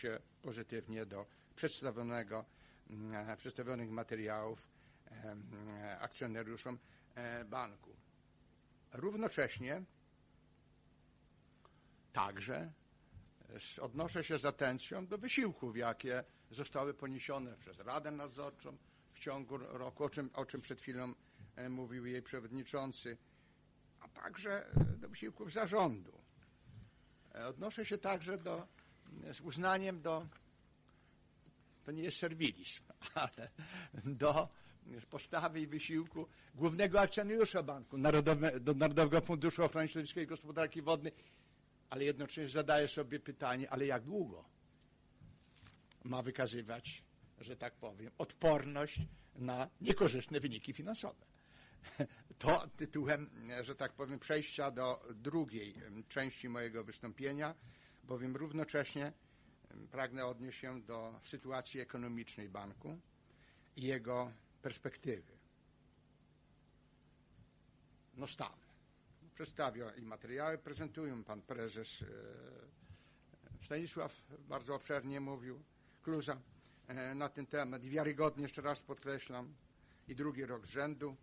się pozytywnie do przedstawionych materiałów akcjonariuszom banku. Równocześnie także odnoszę się z atencją do wysiłków, jakie zostały poniesione przez Radę Nadzorczą w ciągu roku, o czym przed chwilą mówił jej przewodniczący, a także do wysiłków zarządu. Odnoszę się także z uznaniem to nie jest serwilizm, ale do postawy i wysiłku głównego akcjonariusza banku, do Narodowego Funduszu Ochrony Środowiska i Gospodarki Wodnej, ale jednocześnie zadaję sobie pytanie, ale jak długo ma wykazywać, że tak powiem, odporność na niekorzystne wyniki finansowe. To tytułem, że tak powiem, przejścia do drugiej części mojego wystąpienia, bowiem równocześnie pragnę odnieść się do sytuacji ekonomicznej banku i jego perspektywy. Stan. Przedstawię i materiały, prezentują pan prezes Stanisław bardzo obszernie mówił, Kluza na ten temat i wiarygodnie, jeszcze raz podkreślam, i drugi rok z rzędu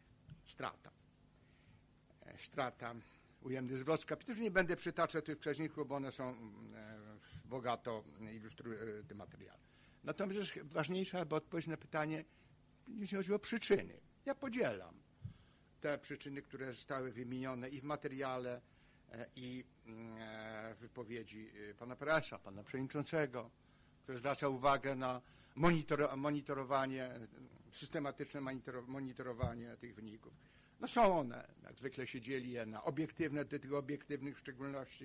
strata, ujemny zwrot z kapitału. Nie będę przytaczał tych wskaźników, bo one są bogato ilustrują te materiały. Natomiast ważniejsza, aby odpowiedzieć na pytanie, jeśli chodzi o przyczyny. Ja podzielam te przyczyny, które zostały wymienione i w materiale, i w wypowiedzi pana prezesa, pana przewodniczącego, który zwraca uwagę na monitorowanie, systematyczne monitorowanie tych wyników. Są one, jak zwykle się dzieli je na obiektywne, do tych obiektywnych w szczególności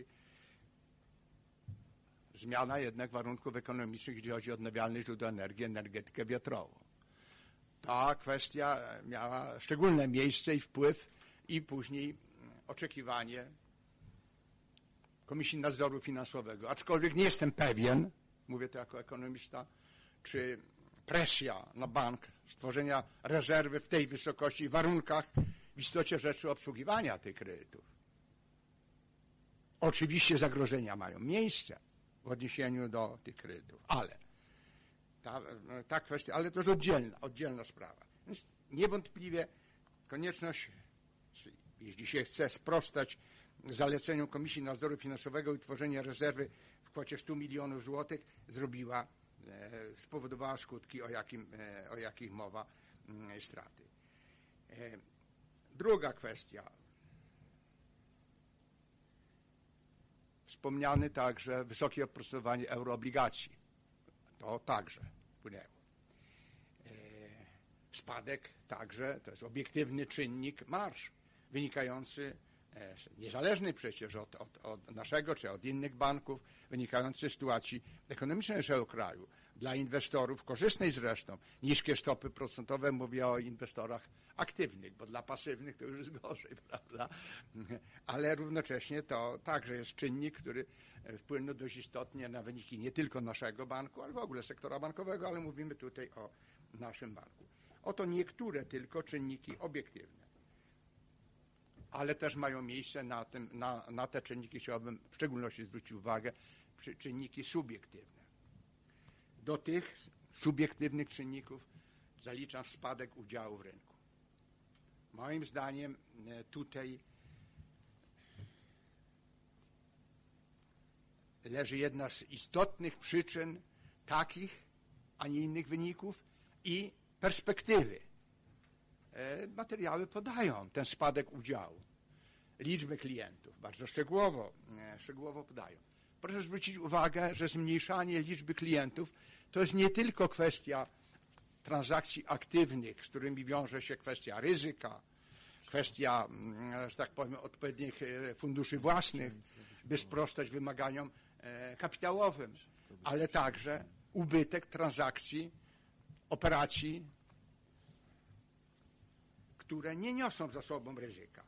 zmiana jednak warunków ekonomicznych, jeśli chodzi o odnawialne źródła energii, energetykę wiatrową. Ta kwestia miała szczególne miejsce i wpływ i później oczekiwanie Komisji Nadzoru Finansowego. Aczkolwiek nie jestem pewien, mówię to jako ekonomista, czy presja na bank stworzenia rezerwy w tej wysokości i warunkach w istocie rzeczy obsługiwania tych kredytów. Oczywiście zagrożenia mają miejsce w odniesieniu do tych kredytów, ale ta kwestia, ale to jest oddzielna sprawa. Więc niewątpliwie konieczność, jeśli się chce sprostać zaleceniu Komisji Nadzoru Finansowego i tworzenia rezerwy w kwocie 100 milionów złotych spowodowała skutki, o jakich mowa, straty. Druga kwestia. Wspomniane także wysokie oprocentowanie euroobligacji. To także wpłynęło. Spadek także, to jest obiektywny czynnik marż, wynikający, niezależny przecież od naszego czy od innych banków, wynikający z sytuacji ekonomicznej naszego kraju. Dla inwestorów korzystnej zresztą, niskie stopy procentowe, mówię o inwestorach aktywnych, bo dla pasywnych to już jest gorzej, prawda? Ale równocześnie to także jest czynnik, który wpłynął dość istotnie na wyniki nie tylko naszego banku, ale w ogóle sektora bankowego, ale mówimy tutaj o naszym banku. Oto niektóre tylko czynniki obiektywne. Ale też mają miejsce na te czynniki, chciałbym w szczególności zwrócić uwagę, czynniki subiektywne. Do tych subiektywnych czynników zaliczam spadek udziału w rynku. Moim zdaniem tutaj leży jedna z istotnych przyczyn takich, a nie innych wyników i perspektywy. Materiały podają ten spadek udziału. Liczby klientów bardzo szczegółowo podają. Proszę zwrócić uwagę, że zmniejszanie liczby klientów to jest nie tylko kwestia transakcji aktywnych, z którymi wiąże się kwestia ryzyka, kwestia, że tak powiem, odpowiednich funduszy własnych, by sprostać wymaganiom kapitałowym, ale także ubytek transakcji, operacji, które nie niosą za sobą ryzyka.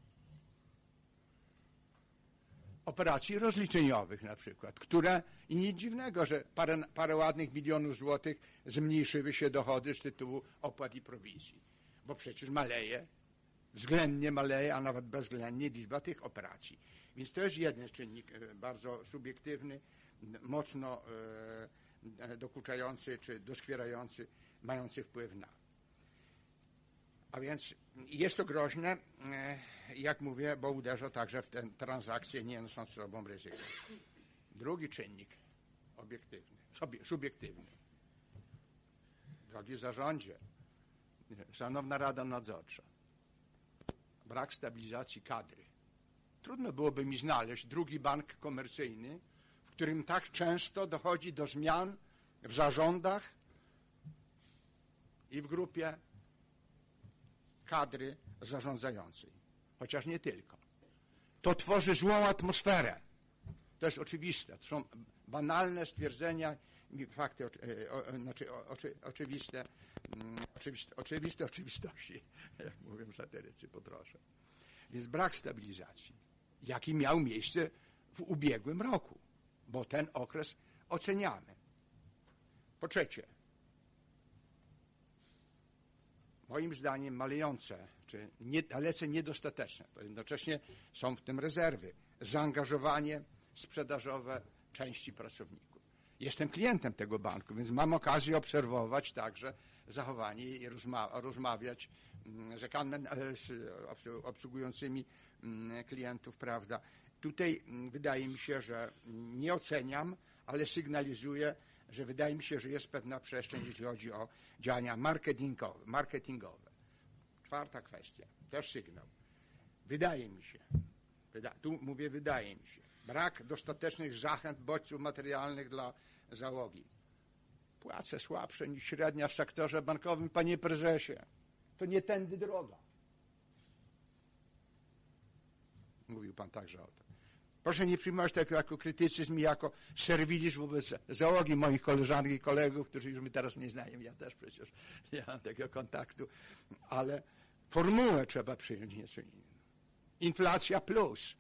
Operacji rozliczeniowych na przykład, które i nic dziwnego, że parę ładnych milionów złotych zmniejszyły się dochody z tytułu opłat i prowizji, bo przecież względnie maleje, a nawet bezwzględnie liczba tych operacji. Więc to jest jeden czynnik bardzo subiektywny mocno dokuczający czy doskwierający, mający wpływ na. A więc jest to groźne, jak mówię, bo uderza także w tę transakcję, nie niosąc z sobą ryzyka. Drugi czynnik obiektywny, subiektywny. Drogi zarządzie, szanowna Rada Nadzorcza, brak stabilizacji kadry. Trudno byłoby mi znaleźć drugi bank komercyjny, w którym tak często dochodzi do zmian w zarządach i w grupie kadry zarządzającej. Chociaż nie tylko. To tworzy złą atmosferę. To jest oczywiste. To są banalne stwierdzenia, fakty, oczywiste oczywistości, jak mówią satyrycy, poproszę. Więc brak stabilizacji, jaki miał miejsce w ubiegłym roku, bo ten okres oceniamy. Po trzecie, moim zdaniem malejące, czy dalece niedostateczne, to jednocześnie są w tym rezerwy, zaangażowanie sprzedażowe części pracowników. Jestem klientem tego banku, więc mam okazję obserwować także zachowanie i rozmawiać z obsługującymi klientów, prawda. Tutaj wydaje mi się, że nie oceniam, ale sygnalizuję, że wydaje mi się, że jest pewna przestrzeń, jeśli chodzi o działania marketingowe. Czwarta kwestia, też sygnał. Wydaje mi się, tu mówię wydaje mi się, brak dostatecznych zachęt, bodźców materialnych dla załogi. Płace słabsze niż średnia w sektorze bankowym, panie prezesie. To nie tędy droga. Mówił pan także o tym. Proszę nie przyjmować tego jako krytycyzm i jako serwilizm wobec załogi moich koleżanek i kolegów, którzy już mnie teraz nie znają. Ja też przecież nie mam tego kontaktu. Ale formułę trzeba przyjąć nieco inną. Inflacja plus.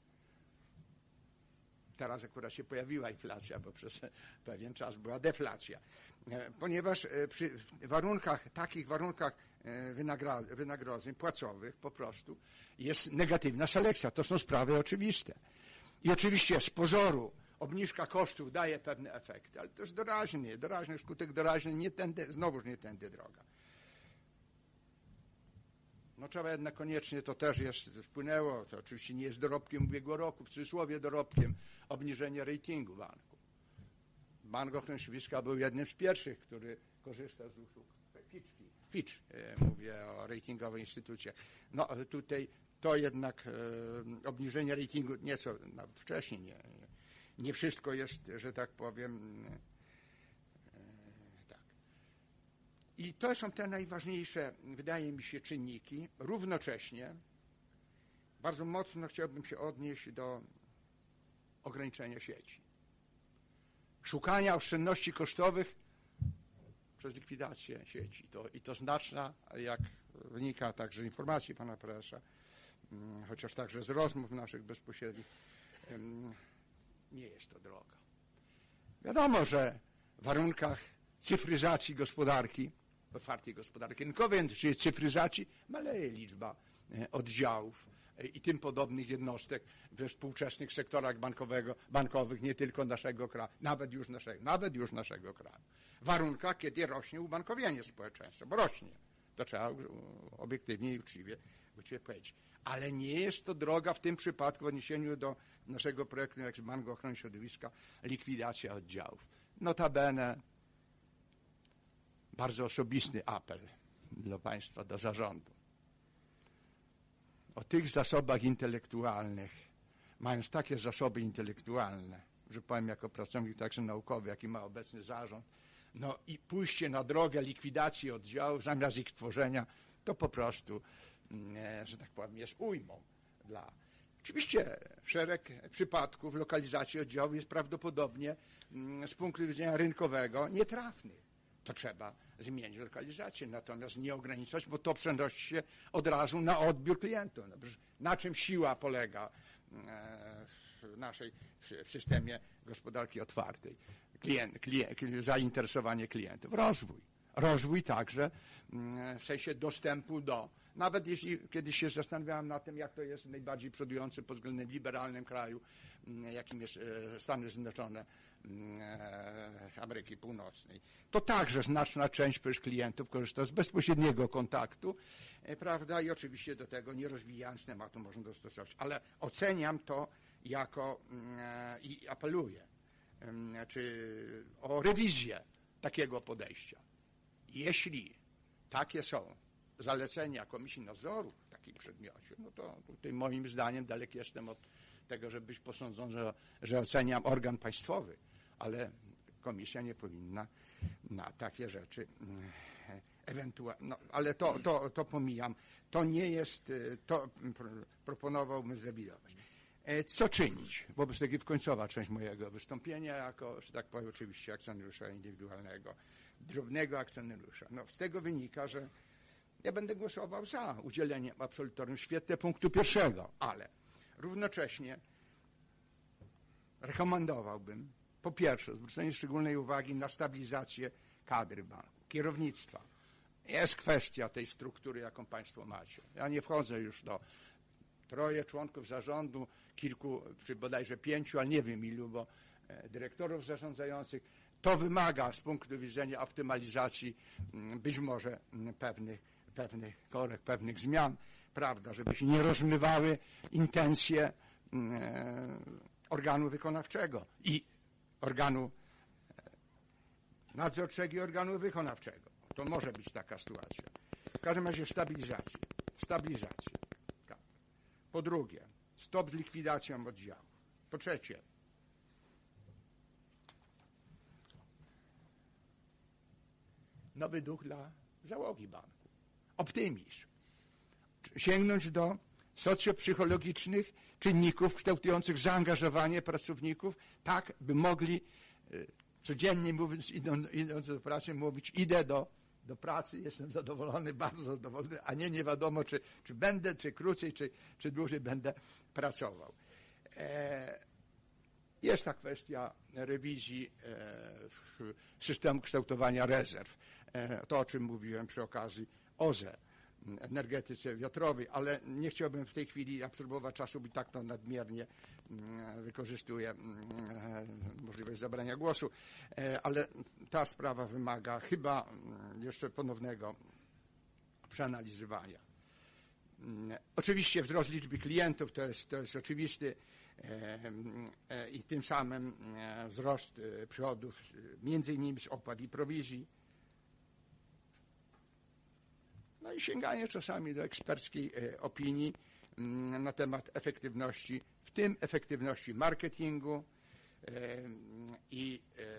Teraz akurat się pojawiła inflacja, bo przez pewien czas była deflacja. Ponieważ przy takich warunkach wynagrodzeń płacowych po prostu jest negatywna selekcja. To są sprawy oczywiste. I oczywiście z pozoru obniżka kosztów daje pewne efekty, ale to jest doraźny skutek doraźny, znowuż nie tędy droga. No trzeba jednak koniecznie, to też wpłynęło, to oczywiście nie jest dorobkiem ubiegłego roku, w cudzysłowie dorobkiem, obniżenie ratingu banku. Bank Ochrony Środowiska był jednym z pierwszych, który korzystał z usług Fitch, mówię o ratingowych instytucjach. No tutaj to jednak obniżenie ratingu nieco nawet wcześniej, nie wszystko jest, że tak powiem, tak. I to są te najważniejsze, wydaje mi się, czynniki. Równocześnie bardzo mocno chciałbym się odnieść do ograniczenia sieci. Szukania oszczędności kosztowych przez likwidację sieci. I to znaczna, jak wynika także z informacji pana prezesa, chociaż także z rozmów naszych bezpośrednich, nie jest to droga. Wiadomo, że w warunkach cyfryzacji gospodarki, otwartej gospodarki rynkowej, czyli cyfryzacji, maleje liczba oddziałów i tym podobnych jednostek we współczesnych sektorach bankowych, nie tylko naszego kraju, nawet już naszego kraju. W warunkach, kiedy rośnie ubankowienie społeczeństwa, bo rośnie. To trzeba obiektywnie i uczciwie powiedzieć. Ale nie jest to droga w tym przypadku w odniesieniu do naszego projektu, jak Bank Ochrony Środowiska, likwidacja oddziałów. Notabene bardzo osobisty apel do państwa, do zarządu. O tych zasobach intelektualnych, mając takie zasoby intelektualne, że powiem jako pracownik także naukowy, jaki ma obecny zarząd, no i pójście na drogę likwidacji oddziałów zamiast ich tworzenia, to po prostu, że tak powiem, jest ujmą dla. Oczywiście szereg przypadków lokalizacji oddziałów jest prawdopodobnie z punktu widzenia rynkowego nietrafny. To trzeba zmienić lokalizację, natomiast nie ograniczać, bo to przenosi się od razu na odbiór klientów. Na czym siła polega w systemie gospodarki otwartej? Zainteresowanie klientów. Rozwój także w sensie dostępu do, nawet jeśli kiedyś się zastanawiałem nad tym, jak to jest najbardziej przodujący pod względem liberalnym kraju, jakim jest Stany Zjednoczone, Ameryki Północnej. To także znaczna część klientów korzysta z bezpośredniego kontaktu, prawda, i oczywiście do tego, nie rozwijając tematu, można dostosować, ale oceniam to jako i apeluję o rewizję takiego podejścia. Jeśli takie są zalecenia Komisji Nadzoru w takim przedmiocie, no to tutaj moim zdaniem daleki jestem od tego, żeby być posądzony, że oceniam organ państwowy, ale komisja nie powinna na takie rzeczy ewentualnie, no, ale to pomijam. To nie jest, to proponowałbym zrewidować. Co czynić? Wobec tego końcowa część mojego wystąpienia, jako, że tak powiem, oczywiście akcjonariusza indywidualnego, drobnego akcjonariusza. No, z tego wynika, że ja będę głosował za udzieleniem absolutorium w świetle punktu pierwszego, ale równocześnie rekomendowałbym, po pierwsze, zwrócenie szczególnej uwagi na stabilizację kadry banku, kierownictwa. Jest kwestia tej struktury, jaką państwo macie. Ja nie wchodzę już do 3 członków zarządu, kilku, czy bodajże 5, ale nie wiem ilu, bo dyrektorów zarządzających. To wymaga z punktu widzenia optymalizacji być może pewnych korekt, pewnych zmian, prawda, żeby się nie rozmywały intencje organu wykonawczego i organu nadzorczego i organu wykonawczego. To może być taka sytuacja. W każdym razie stabilizacja. Po drugie, stop z likwidacją oddziałów. Po trzecie, nowy duch dla załogi banku. Optymizm. Sięgnąć do socjopsychologicznych czynników kształtujących zaangażowanie pracowników, tak by mogli codziennie mówiąc, idąc do pracy, mówić: idę do pracy, jestem zadowolony, bardzo zadowolony, a nie wiadomo, czy będę, czy krócej, czy dłużej będę pracował. Jest ta kwestia rewizji systemu kształtowania rezerw. To, o czym mówiłem przy okazji OZE, energetyce wiatrowej, ale nie chciałbym w tej chwili absorbować czasu, bo i tak to nadmiernie wykorzystuję możliwość zabrania głosu, ale ta sprawa wymaga chyba jeszcze ponownego przeanalizowania. Oczywiście wzrost liczby klientów to jest oczywisty i tym samym wzrost przychodów między innymi z opłat i prowizji. No i sięganie czasami do eksperckiej opinii na temat efektywności, w tym efektywności marketingu i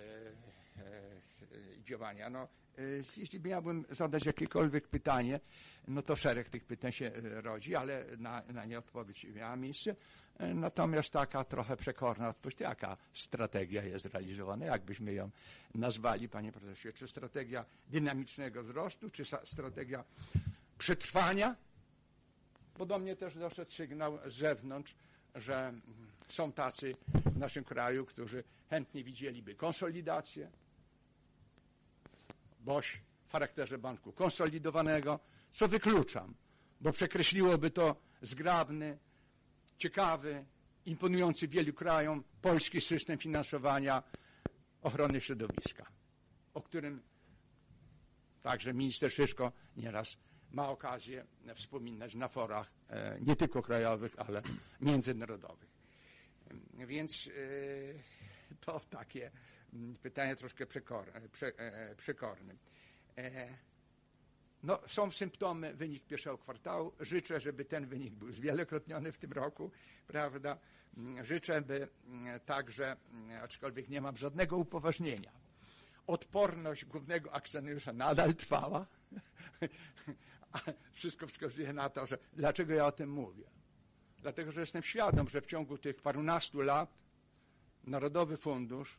działania. No, jeśli miałbym zadać jakiekolwiek pytanie, no to szereg tych pytań się rodzi, ale na nie odpowiedź miała miejsce. Natomiast taka trochę przekorna odpowiedź, jaka strategia jest realizowana, jakbyśmy ją nazwali, panie profesorze, czy strategia dynamicznego wzrostu, czy strategia przetrwania? Bo do mnie też doszedł sygnał z zewnątrz, że są tacy w naszym kraju, którzy chętnie widzieliby konsolidację, BOŚ w charakterze banku konsolidowanego, co wykluczam, bo przekreśliłoby to zgrabny, ciekawy, imponujący wielu krajom polski system finansowania ochrony środowiska, o którym także minister Szyszko nieraz ma okazję wspominać na forach nie tylko krajowych, ale międzynarodowych. Więc to takie pytanie troszkę przekorne. No, są symptomy, wynik pierwszego kwartału. Życzę, żeby ten wynik był zwielokrotniony w tym roku, prawda? Życzę, by także, aczkolwiek nie mam żadnego upoważnienia, odporność głównego akcjonariusza nadal trwała. Wszystko wskazuje na to, że dlaczego ja o tym mówię? Dlatego, że jestem świadom, że w ciągu tych parunastu lat Narodowy Fundusz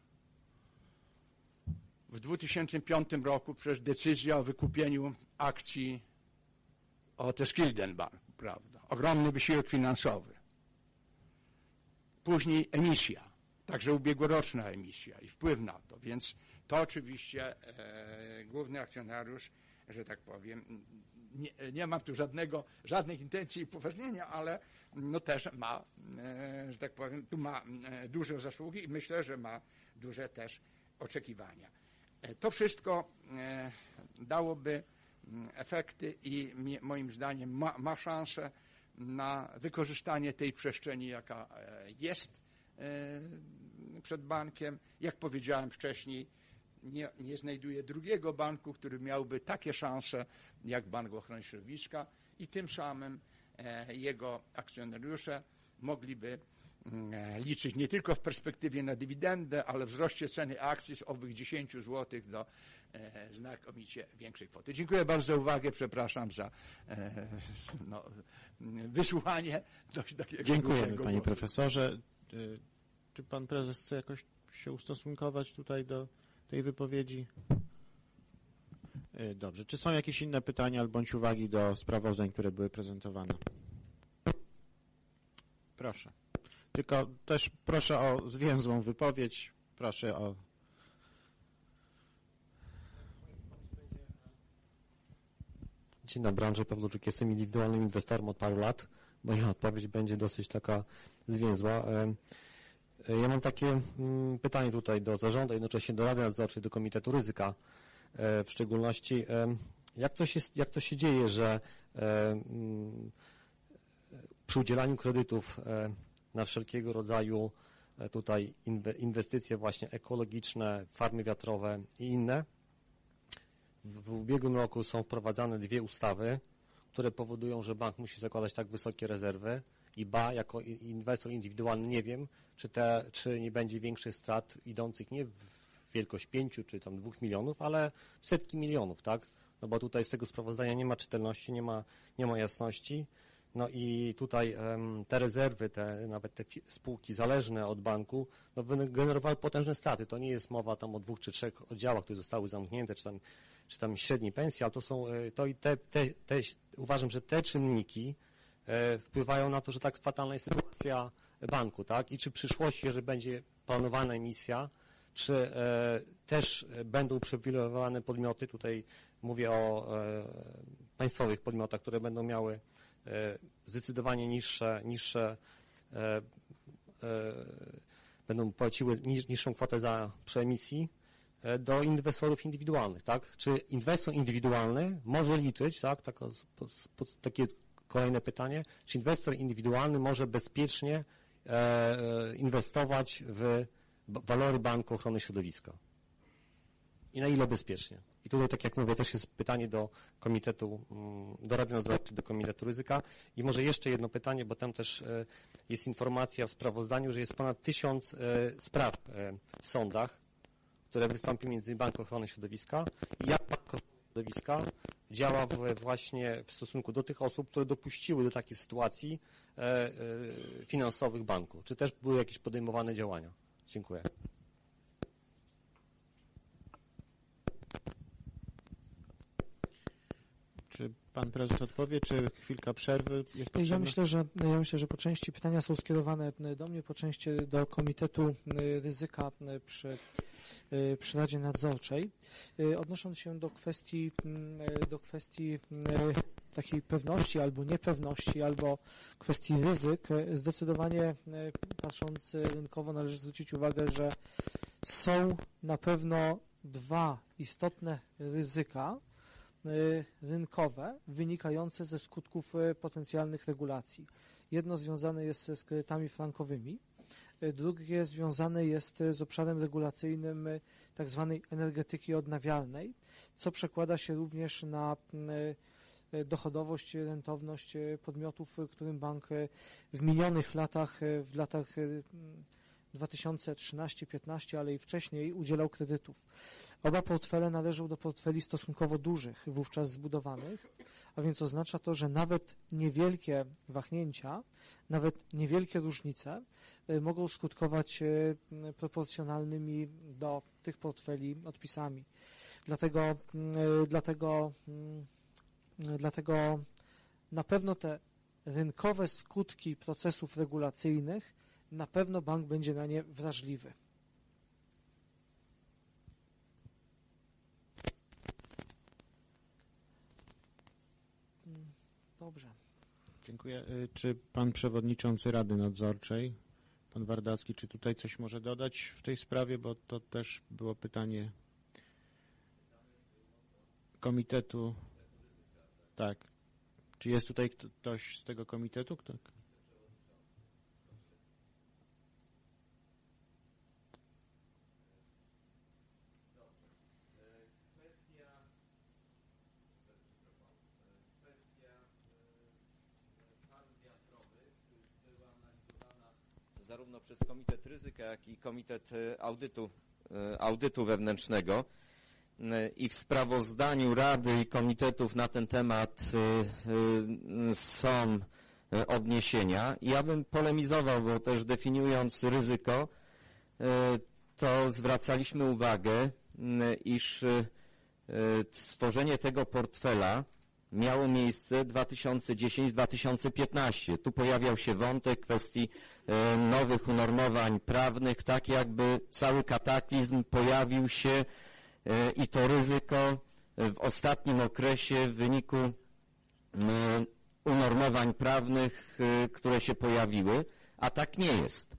w 2005 roku przez decyzję o wykupieniu akcji OTE Skildenbank, prawda? Ogromny wysiłek finansowy. Później emisja, także ubiegłoroczna emisja i wpływ na to. Więc to oczywiście główny akcjonariusz, że tak powiem, nie mam tu żadnych intencji i upoważnienia, ale no też ma, że tak powiem, tu ma duże zasługi i myślę, że ma duże też oczekiwania. To wszystko dałoby efekty i moim zdaniem ma szansę na wykorzystanie tej przestrzeni, jaka jest przed bankiem. Jak powiedziałem wcześniej, nie znajduję drugiego banku, który miałby takie szanse jak Bank Ochrony Środowiska i tym samym jego akcjonariusze mogliby liczyć nie tylko w perspektywie na dywidendę, ale wzroście ceny akcji z owych 10 zł do znakomicie większej kwoty. Dziękuję bardzo za uwagę, przepraszam za wysłuchanie dość takiego. Dziękujemy, panie profesorze. Czy pan prezes chce jakoś się ustosunkować tutaj do tej wypowiedzi? Dobrze. Czy są jakieś inne pytania bądź uwagi do sprawozdań, które były prezentowane? Proszę. Tylko też proszę o zwięzłą wypowiedź. Proszę o... Dzień dobry, Andrzej Pawluczyk. Jestem indywidualnym inwestorem od paru lat. Moja odpowiedź będzie dosyć taka zwięzła. Ja mam takie pytanie tutaj do zarządu, jednocześnie do Rady Nadzorczej, do Komitetu Ryzyka. W szczególności, jak to się dzieje, że przy udzielaniu kredytów na wszelkiego rodzaju tutaj inwestycje właśnie ekologiczne, farmy wiatrowe i inne, w ubiegłym roku są wprowadzane 2 ustawy, które powodują, że bank musi zakładać tak wysokie rezerwy i jako inwestor indywidualny nie wiem, czy nie będzie większych strat idących nie w wielkość 5 czy tam 2 milionów, ale w setki milionów, tak? No bo tutaj z tego sprawozdania nie ma czytelności, nie ma jasności. No i tutaj te rezerwy, nawet te spółki zależne od banku, generowały potężne straty. To nie jest mowa tam o 2 czy 3 oddziałach, które zostały zamknięte, czy tam średniej pensji, ale uważam, że te czynniki wpływają na to, że tak fatalna jest sytuacja banku, tak? I czy w przyszłości, jeżeli będzie planowana emisja, czy też będą uprzywilejowane podmioty, tutaj mówię o państwowych podmiotach, które będą miały zdecydowanie niższe będą płaciły niższą kwotę przy emisji do inwestorów indywidualnych, tak? Czy inwestor indywidualny może liczyć, tak? Takie kolejne pytanie, czy inwestor indywidualny może bezpiecznie inwestować w walory Banku Ochrony Środowiska? I na ile bezpiecznie? I tutaj, tak jak mówię, też jest pytanie do Komitetu, do Rady Nadzorczej, do Komitetu Ryzyka. I może jeszcze jedno pytanie, bo tam też jest informacja w sprawozdaniu, że jest ponad 1000 spraw w sądach, które wystąpiły między Bank Ochrony Środowiska i jak Bank Ochrony Środowiska działa właśnie w stosunku do tych osób, które dopuściły do takich sytuacji finansowych banku. Czy też były jakieś podejmowane działania? Dziękuję. Czy pan prezes odpowie, czy chwilka przerwy jest potrzebna? Ja myślę, że po części pytania są skierowane do mnie, po części do Komitetu Ryzyka przy Radzie Nadzorczej. Odnosząc się do kwestii takiej pewności albo niepewności, albo kwestii ryzyk, zdecydowanie patrząc rynkowo należy zwrócić uwagę, że są na pewno 2 istotne ryzyka rynkowe wynikające ze skutków potencjalnych regulacji. Jedno związane jest z kredytami frankowymi, drugie związane jest z obszarem regulacyjnym tak zwanej energetyki odnawialnej, co przekłada się również na dochodowość, rentowność podmiotów, którym bank w minionych latach, w latach 2013-15, ale i wcześniej udzielał kredytów. Oba portfele należą do portfeli stosunkowo dużych, wówczas zbudowanych, a więc oznacza to, że nawet niewielkie wahnięcia, nawet niewielkie różnice mogą skutkować proporcjonalnymi do tych portfeli odpisami. Dlatego na pewno te rynkowe skutki procesów regulacyjnych, na pewno bank będzie na nie wrażliwy. Dobrze. Dziękuję. Czy pan przewodniczący Rady Nadzorczej, Pan Wardacki, czy tutaj coś może dodać w tej sprawie, bo to też było pytanie komitetu. Tak. Czy jest tutaj ktoś z tego komitetu? Kto? Zarówno przez Komitet Ryzyka, jak i Komitet Audytu Wewnętrznego i w sprawozdaniu Rady i komitetów na ten temat są odniesienia. Ja bym polemizował, bo też definiując ryzyko, to zwracaliśmy uwagę, iż stworzenie tego portfela miało miejsce 2010-2015. Tu pojawiał się wątek kwestii nowych unormowań prawnych, tak jakby cały kataklizm pojawił się i to ryzyko w ostatnim okresie w wyniku unormowań prawnych, które się pojawiły, a tak nie jest.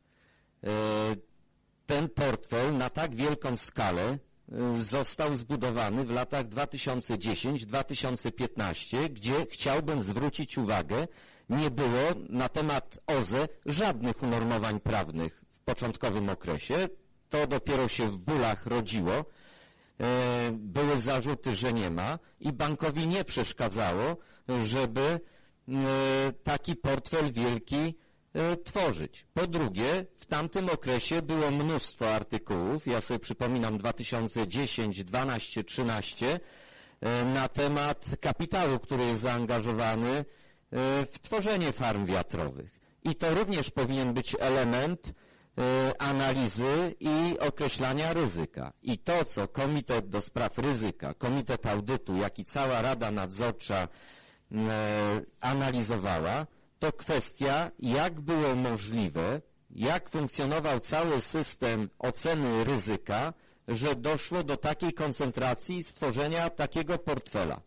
Ten portfel na tak wielką skalę został zbudowany w latach 2010-2015, gdzie chciałbym zwrócić uwagę, nie było na temat OZE żadnych unormowań prawnych w początkowym okresie. To dopiero się w bólach rodziło. Były zarzuty, że nie ma i bankowi nie przeszkadzało, żeby taki portfel wielki tworzyć. Po drugie, w tamtym okresie było mnóstwo artykułów, ja sobie przypominam 2010, 12, 13, na temat kapitału, który jest zaangażowany w tworzenie farm wiatrowych. I to również powinien być element analizy i określania ryzyka. I to, co Komitet do Spraw Ryzyka, Komitet Audytu, jak i cała Rada Nadzorcza analizowała, to kwestia, jak było możliwe, jak funkcjonował cały system oceny ryzyka, że doszło do takiej koncentracji i stworzenia takiego portfela.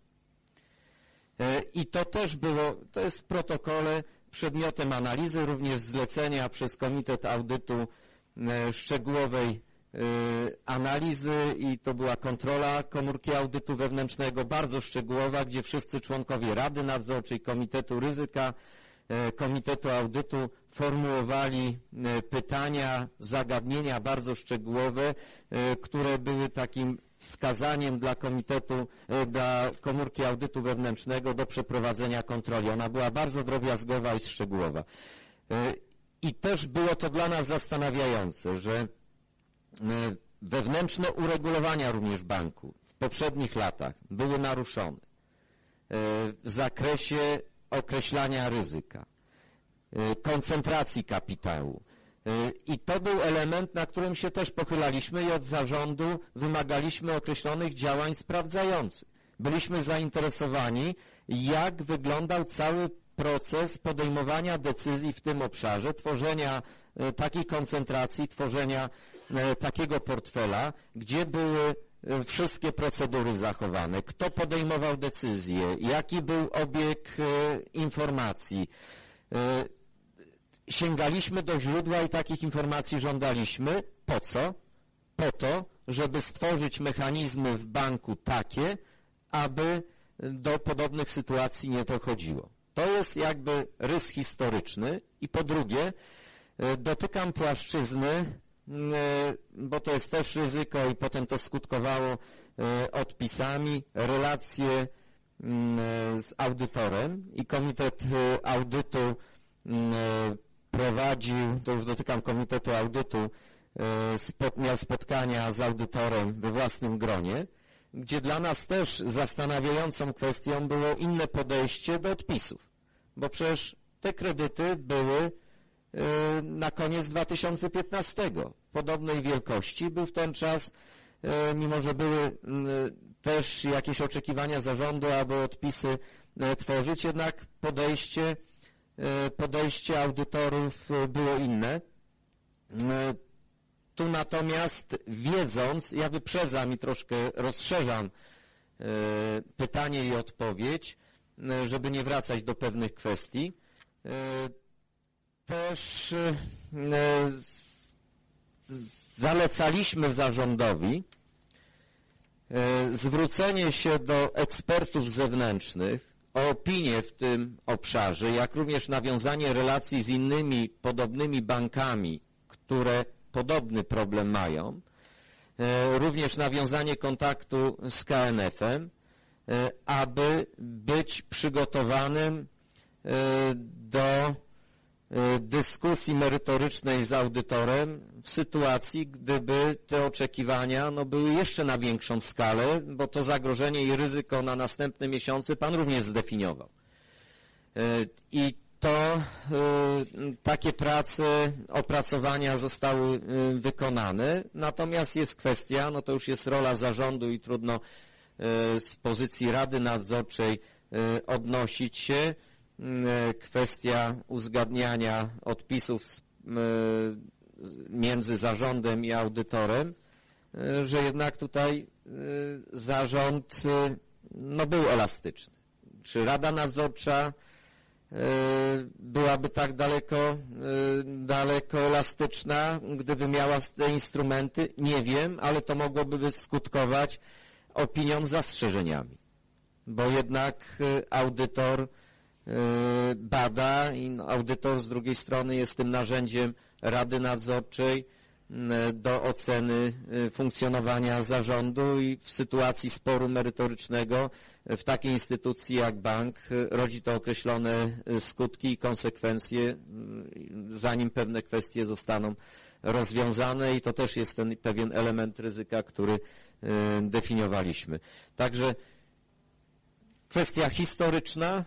I to też było, to jest w protokole przedmiotem analizy, również zlecenia przez Komitet Audytu szczegółowej analizy i to była kontrola Komórki Audytu Wewnętrznego, bardzo szczegółowa, gdzie wszyscy członkowie Rady Nadzorczej, Komitetu Ryzyka, Komitetu Audytu formułowali pytania, zagadnienia bardzo szczegółowe, które były takim wskazaniem dla komitetu, dla Komórki Audytu Wewnętrznego do przeprowadzenia kontroli. Ona była bardzo drobiazgowa i szczegółowa. I też było to dla nas zastanawiające, że wewnętrzne uregulowania również banku w poprzednich latach były naruszone w zakresie określania ryzyka, koncentracji kapitału. I to był element, na którym się też pochylaliśmy i od zarządu wymagaliśmy określonych działań sprawdzających. Byliśmy zainteresowani, jak wyglądał cały proces podejmowania decyzji w tym obszarze, tworzenia takiej koncentracji, tworzenia takiego portfela, gdzie były wszystkie procedury zachowane, kto podejmował decyzje, jaki był obieg informacji. Sięgaliśmy do źródła i takich informacji żądaliśmy. Po co? Po to, żeby stworzyć mechanizmy w banku takie, aby do podobnych sytuacji nie dochodziło. To jest jakby rys historyczny i po drugie dotykam płaszczyzny, bo to jest też ryzyko i potem to skutkowało odpisami, relacje z audytorem i Komitet Audytu prowadził, to już dotykam Komitetu Audytu, miał spotkania z audytorem we własnym gronie, gdzie dla nas też zastanawiającą kwestią było inne podejście do odpisów, bo przecież te kredyty były na koniec 2015. Podobnej wielkości był w ten czas, mimo że były też jakieś oczekiwania zarządu, aby odpisy tworzyć, jednak podejście audytorów było inne. Tu natomiast wiedząc, ja wyprzedzam i troszkę rozszerzam pytanie i odpowiedź, żeby nie wracać do pewnych kwestii. też zalecaliśmy zarządowi zwrócenie się do ekspertów zewnętrznych o opinię w tym obszarze, jak również nawiązanie relacji z innymi podobnymi bankami, które podobny problem mają, również nawiązanie kontaktu z KNF-em, aby być przygotowanym do dyskusji merytorycznej z audytorem w sytuacji, gdyby te oczekiwania były jeszcze na większą skalę, bo to zagrożenie i ryzyko na następne miesiące Pan również zdefiniował. I to takie prace, opracowania zostały wykonane, natomiast jest kwestia, to już jest rola zarządu i trudno z pozycji Rady Nadzorczej odnosić się, kwestia uzgadniania odpisów między zarządem i audytorem, że jednak tutaj zarząd był elastyczny. Czy Rada Nadzorcza byłaby tak daleko elastyczna, gdyby miała te instrumenty? Nie wiem, ale to mogłoby skutkować opinią z zastrzeżeniami, bo jednak audytor bada i audytor z drugiej strony jest tym narzędziem Rady Nadzorczej do oceny funkcjonowania zarządu i w sytuacji sporu merytorycznego w takiej instytucji jak bank rodzi to określone skutki i konsekwencje, zanim pewne kwestie zostaną rozwiązane i to też jest ten pewien element ryzyka, który definiowaliśmy. Także kwestia historyczna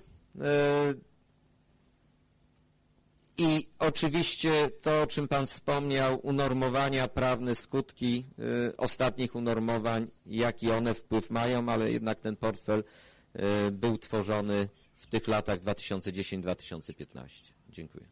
i oczywiście to, o czym Pan wspomniał, unormowania prawne, skutki ostatnich unormowań, jaki one wpływ mają, ale jednak ten portfel był tworzony w tych latach 2010-2015. Dziękuję.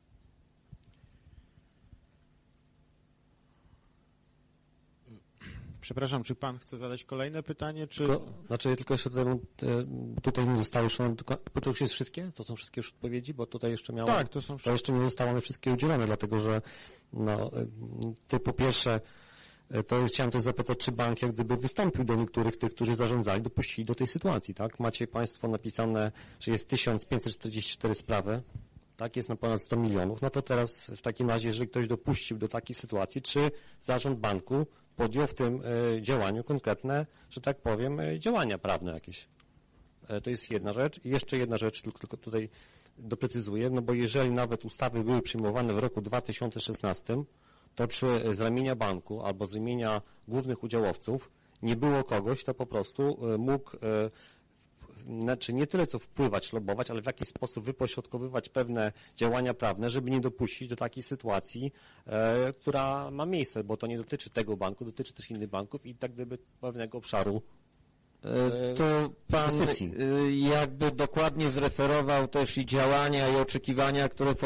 Przepraszam, czy Pan chce zadać kolejne pytanie, czy... Tylko jeszcze tutaj nie zostało już, bo to już jest wszystkie? To są wszystkie już odpowiedzi? Bo tutaj jeszcze miało... Tak, to są wszystkie. To jeszcze nie zostały one wszystkie udzielone, dlatego że ty po pierwsze, to chciałem też zapytać, czy bank jak gdyby wystąpił do niektórych tych, którzy zarządzali, dopuścili do tej sytuacji, tak? Macie Państwo napisane, że jest 1544 sprawy, tak, jest na ponad 100 milionów, no to teraz w takim razie, jeżeli ktoś dopuścił do takiej sytuacji, czy zarząd banku podjął w tym działaniu konkretne, że tak powiem, działania prawne jakieś. To jest jedna rzecz. I jeszcze jedna rzecz, tylko tutaj doprecyzuję, bo jeżeli nawet ustawy były przyjmowane w roku 2016, to czy z ramienia banku albo z ramienia głównych udziałowców nie było kogoś, kto po prostu mógł znaczy nie tyle co wpływać, lobować, ale w jakiś sposób wypośrodkowywać pewne działania prawne, żeby nie dopuścić do takiej sytuacji, która ma miejsce, bo to nie dotyczy tego banku, dotyczy też innych banków i tak gdyby pewnego obszaru. To Pan jakby dokładnie zreferował też i działania i oczekiwania, które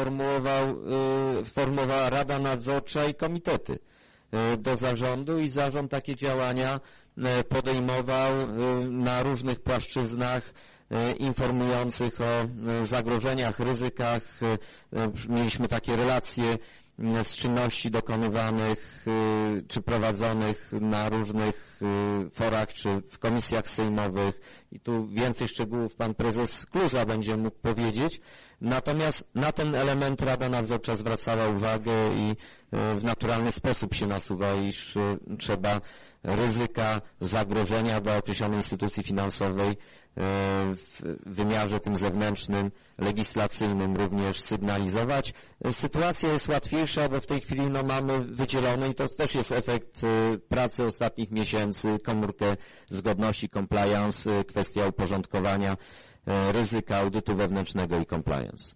formułowała Rada Nadzorcza i komitety do zarządu i zarząd takie działania podejmował na różnych płaszczyznach informujących o zagrożeniach, ryzykach. Mieliśmy takie relacje z czynności dokonywanych czy prowadzonych na różnych forach czy w komisjach sejmowych i tu więcej szczegółów Pan Prezes Kluza będzie mógł powiedzieć. Natomiast na ten element Rada Nadzorcza zwracała uwagę i w naturalny sposób się nasuwa, iż trzeba ryzyka, zagrożenia dla określonej instytucji finansowej w wymiarze tym zewnętrznym, legislacyjnym również sygnalizować. Sytuacja jest łatwiejsza, bo w tej chwili mamy wydzielone i to też jest efekt pracy ostatnich miesięcy, komórkę zgodności, compliance, kwestia uporządkowania ryzyka, audytu wewnętrznego i compliance.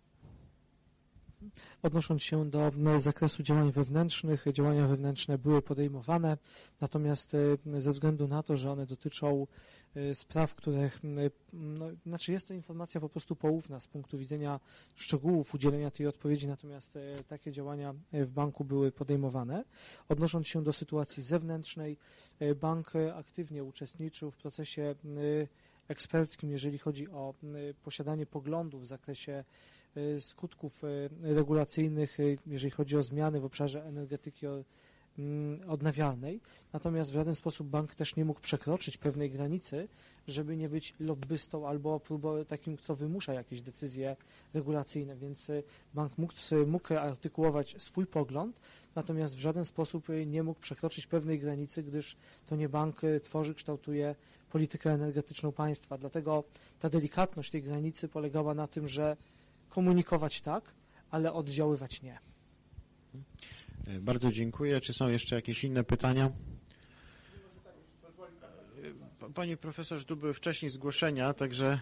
Odnosząc się do zakresu działań wewnętrznych, działania wewnętrzne były podejmowane, natomiast ze względu na to, że one dotyczą spraw, których, znaczy jest to informacja po prostu poufna z punktu widzenia szczegółów udzielenia tej odpowiedzi, natomiast takie działania w banku były podejmowane. Odnosząc się do sytuacji zewnętrznej, bank aktywnie uczestniczył w procesie eksperckim, jeżeli chodzi o posiadanie poglądów w zakresie skutków regulacyjnych, jeżeli chodzi o zmiany w obszarze energetyki odnawialnej. Natomiast w żaden sposób bank też nie mógł przekroczyć pewnej granicy, żeby nie być lobbystą albo takim, kto wymusza jakieś decyzje regulacyjne. Więc bank mógł artykułować swój pogląd, natomiast w żaden sposób nie mógł przekroczyć pewnej granicy, gdyż to nie bank tworzy, kształtuje politykę energetyczną państwa. Dlatego ta delikatność tej granicy polegała na tym, że komunikować tak, ale oddziaływać nie. Bardzo dziękuję. Czy są jeszcze jakieś inne pytania? Panie profesorze, tu były wcześniej zgłoszenia, także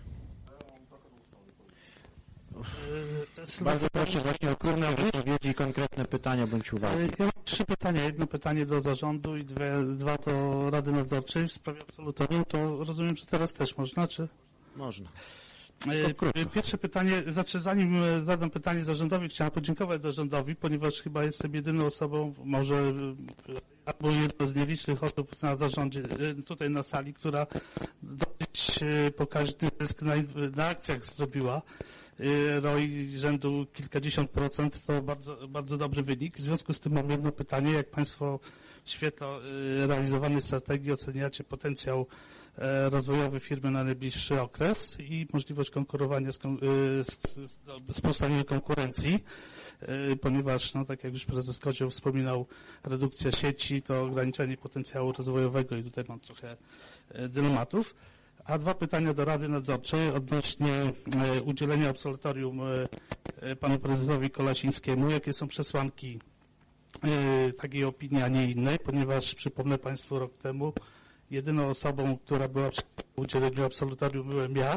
bardzo proszę właśnie o krótkie odpowiedzi i konkretne pytania bądź uwagi. Ja mam 3 pytania. Jedno pytanie do zarządu i dwa do Rady Nadzorczej w sprawie absolutorium. To rozumiem, że teraz też można, czy? Można. Pierwsze pytanie, zanim zadam pytanie zarządowi, chciałem podziękować zarządowi, ponieważ chyba jestem jedyną osobą, może albo jedną z nielicznych osób na zarządzie, tutaj na sali, która dosyć pokaźny zysk na akcjach zrobiła. ROI rzędu kilkadziesiąt procent to bardzo, bardzo dobry wynik. W związku z tym mam jedno pytanie. Jak Państwo w świetle realizowanej strategii oceniacie potencjał rozwojowy firmy na najbliższy okres i możliwość konkurowania z postawieniem konkurencji, ponieważ, no, tak jak już prezes Kozioł wspominał, redukcja sieci to ograniczenie potencjału rozwojowego i tutaj mam trochę dylematów. A 2 pytania do Rady Nadzorczej odnośnie udzielenia absolutorium panu prezesowi Kolasińskiemu. Jakie są przesłanki takiej opinii, a nie innej, ponieważ przypomnę Państwu, rok temu jedyną osobą, która była przy udzieleniu absolutorium, byłem ja,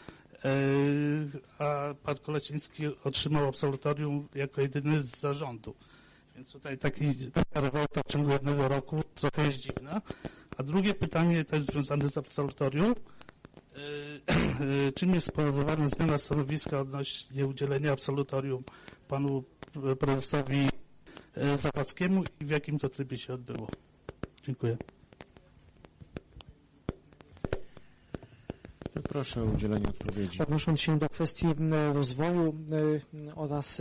a pan Kolasiński otrzymał absolutorium jako jedyny z zarządu. Więc tutaj taka rewolta w ciągu jednego roku trochę jest dziwna. A drugie pytanie też związane z absolutorium. Czym jest spowodowana zmiana stanowiska odnośnie udzielenia absolutorium panu prezesowi Zawadzkiemu i w jakim to trybie się odbyło? Dziękuję. Proszę o udzielenie odpowiedzi. Odnosząc się do kwestii rozwoju oraz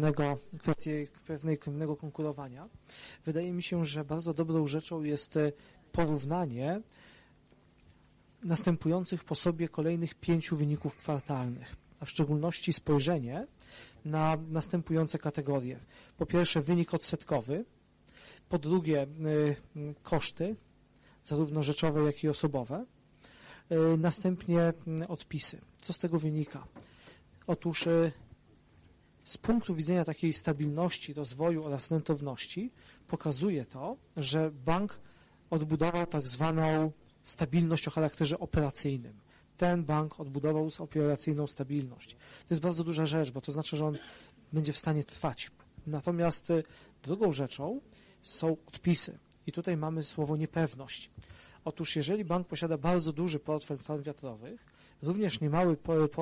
pewnego konkurowania, wydaje mi się, że bardzo dobrą rzeczą jest porównanie następujących po sobie kolejnych 5 wyników kwartalnych, a w szczególności spojrzenie na następujące kategorie. Po pierwsze wynik odsetkowy, po drugie koszty, zarówno rzeczowe, jak i osobowe, następnie odpisy. Co z tego wynika? Otóż z punktu widzenia takiej stabilności, rozwoju oraz rentowności pokazuje to, że bank odbudował tak zwaną stabilność o charakterze operacyjnym. Ten bank odbudował operacyjną stabilność. To jest bardzo duża rzecz, bo to znaczy, że on będzie w stanie trwać. Natomiast drugą rzeczą są odpisy. I tutaj mamy słowo niepewność. Otóż jeżeli bank posiada bardzo duży portfel farm wiatrowych, również niemały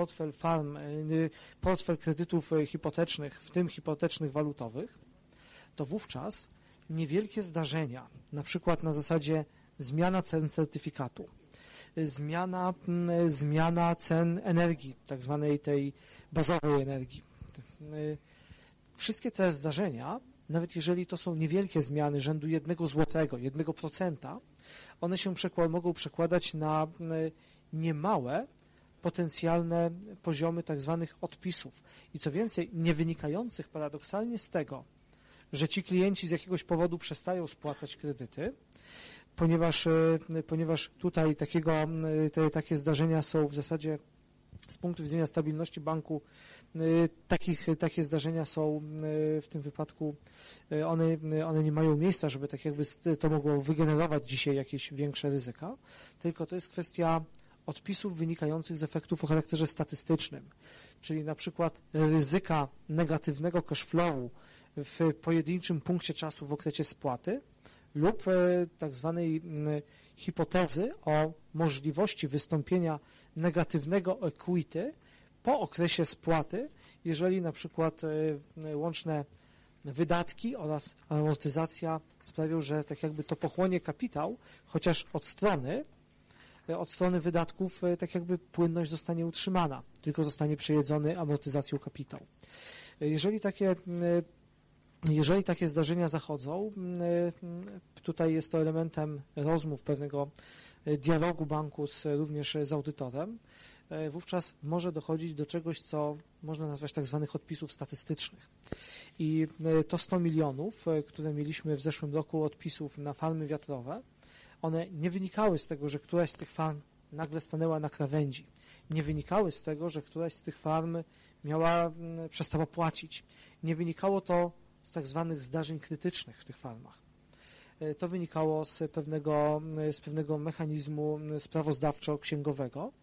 portfel kredytów hipotecznych, w tym hipotecznych walutowych, to wówczas niewielkie zdarzenia, na przykład na zasadzie zmiana cen certyfikatu, zmiana cen energii, tak zwanej tej bazowej energii. Wszystkie te zdarzenia, nawet jeżeli to są niewielkie zmiany rzędu 1 złotego, 1%, one się mogą przekładać na niemałe potencjalne poziomy tak zwanych odpisów. I co więcej, nie wynikających paradoksalnie z tego, że ci klienci z jakiegoś powodu przestają spłacać kredyty, ponieważ tutaj takie zdarzenia są w zasadzie z punktu widzenia stabilności banku, takie zdarzenia są w tym wypadku, one nie mają miejsca, żeby tak jakby to mogło wygenerować dzisiaj jakieś większe ryzyka, tylko to jest kwestia odpisów wynikających z efektów o charakterze statystycznym, czyli na przykład ryzyka negatywnego cash flowu w pojedynczym punkcie czasu w okresie spłaty lub tak zwanej hipotezy o możliwości wystąpienia negatywnego equity po okresie spłaty, jeżeli na przykład łączne wydatki oraz amortyzacja sprawią, że tak jakby to pochłonie kapitał, chociaż od strony od strony wydatków tak jakby płynność zostanie utrzymana, tylko zostanie przejedzony amortyzacją kapitał. Jeżeli takie zdarzenia zachodzą, tutaj jest to elementem rozmów, pewnego dialogu banku również z audytorem, wówczas może dochodzić do czegoś, co można nazwać tak zwanych odpisów statystycznych. I to 100 milionów, które mieliśmy w zeszłym roku odpisów na farmy wiatrowe, one nie wynikały z tego, że któraś z tych farm nagle stanęła na krawędzi. Nie wynikały z tego, że któraś z tych farm przestała płacić. Nie wynikało to z tak zwanych zdarzeń krytycznych w tych farmach. To wynikało z pewnego mechanizmu sprawozdawczo-księgowego,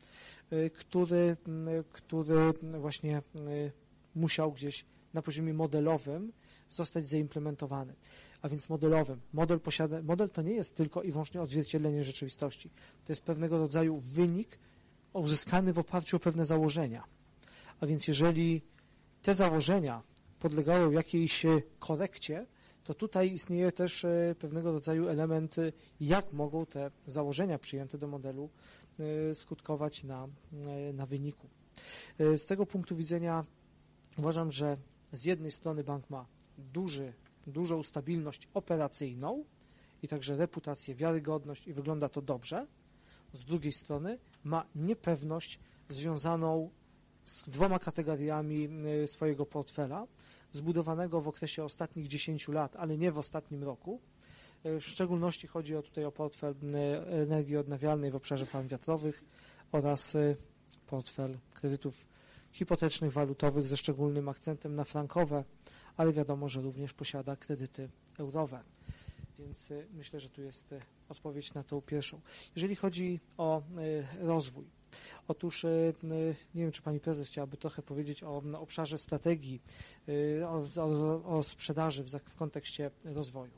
który właśnie musiał gdzieś na poziomie modelowym zostać zaimplementowany. A więc modelowym. Model to nie jest tylko i wyłącznie odzwierciedlenie rzeczywistości. To jest pewnego rodzaju wynik uzyskany w oparciu o pewne założenia. A więc jeżeli te założenia podlegały jakiejś korekcie, to tutaj istnieje też pewnego rodzaju element, jak mogą te założenia przyjęte do modelu skutkować na wyniku. Z tego punktu widzenia uważam, że z jednej strony bank ma dużą stabilność operacyjną i także reputację, wiarygodność i wygląda to dobrze. Z drugiej strony ma niepewność związaną z 2 kategoriami swojego portfela, zbudowanego w okresie ostatnich 10 lat, ale nie w ostatnim roku. W szczególności chodzi tutaj o portfel energii odnawialnej w obszarze farm wiatrowych oraz portfel kredytów hipotecznych, walutowych ze szczególnym akcentem na frankowe, ale wiadomo, że również posiada kredyty eurowe. Więc myślę, że tu jest odpowiedź na tą pierwszą. Jeżeli chodzi o rozwój, otóż nie wiem, czy pani prezes chciałaby trochę powiedzieć o obszarze strategii, o sprzedaży w kontekście rozwoju.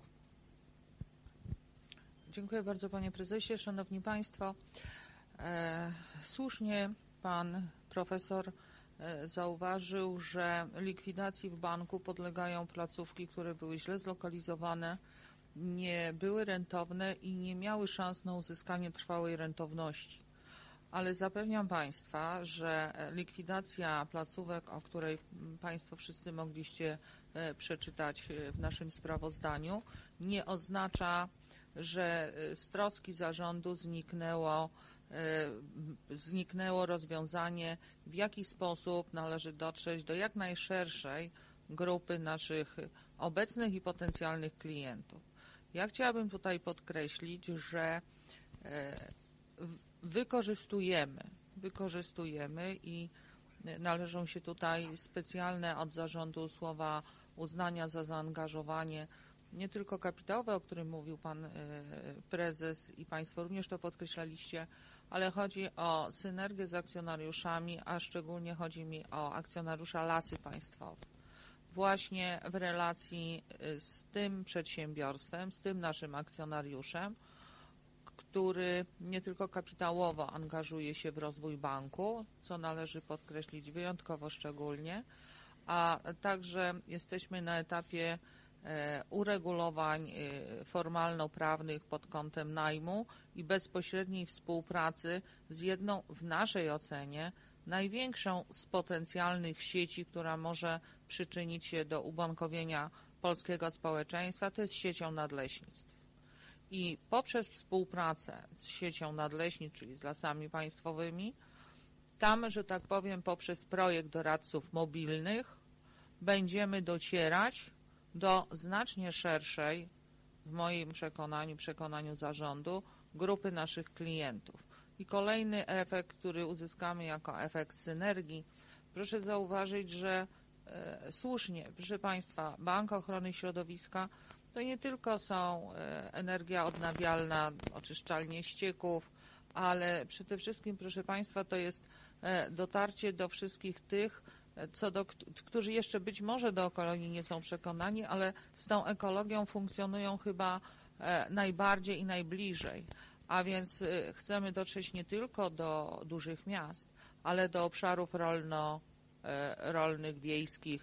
Dziękuję bardzo, panie prezesie. Szanowni państwo, słusznie pan profesor zauważył, że likwidacji w banku podlegają placówki, które były źle zlokalizowane, nie były rentowne i nie miały szans na uzyskanie trwałej rentowności. Ale zapewniam państwa, że likwidacja placówek, o której państwo wszyscy mogliście przeczytać w naszym sprawozdaniu, nie oznacza, że z troski zarządu zniknęło rozwiązanie, w jaki sposób należy dotrzeć do jak najszerszej grupy naszych obecnych i potencjalnych klientów. Ja chciałabym tutaj podkreślić, że wykorzystujemy i należą się tutaj specjalne od zarządu słowa uznania za zaangażowanie nie tylko kapitałowe, o którym mówił pan prezes i państwo również to podkreślaliście, ale chodzi o synergię z akcjonariuszami, a szczególnie chodzi mi o akcjonariusza Lasy Państwowe. Właśnie w relacji z tym przedsiębiorstwem, z tym naszym akcjonariuszem, który nie tylko kapitałowo angażuje się w rozwój banku, co należy podkreślić wyjątkowo szczególnie, a także jesteśmy na etapie uregulowań formalno-prawnych pod kątem najmu i bezpośredniej współpracy z jedną w naszej ocenie największą z potencjalnych sieci, która może przyczynić się do ubankowienia polskiego społeczeństwa, to jest siecią nadleśnictw. I poprzez współpracę z siecią nadleśnictw, czyli z Lasami Państwowymi, tam, że tak powiem, poprzez projekt doradców mobilnych będziemy docierać do znacznie szerszej, w moim przekonaniu zarządu, grupy naszych klientów. I kolejny efekt, który uzyskamy jako efekt synergii, proszę zauważyć, że słusznie, proszę państwa, Bank Ochrony Środowiska to nie tylko są energia odnawialna, oczyszczalnie ścieków, ale przede wszystkim, proszę państwa, to jest dotarcie do wszystkich tych, którzy jeszcze być może do ekologii nie są przekonani, ale z tą ekologią funkcjonują chyba najbardziej i najbliżej. A więc chcemy dotrzeć nie tylko do dużych miast, ale do obszarów rolnych, wiejskich,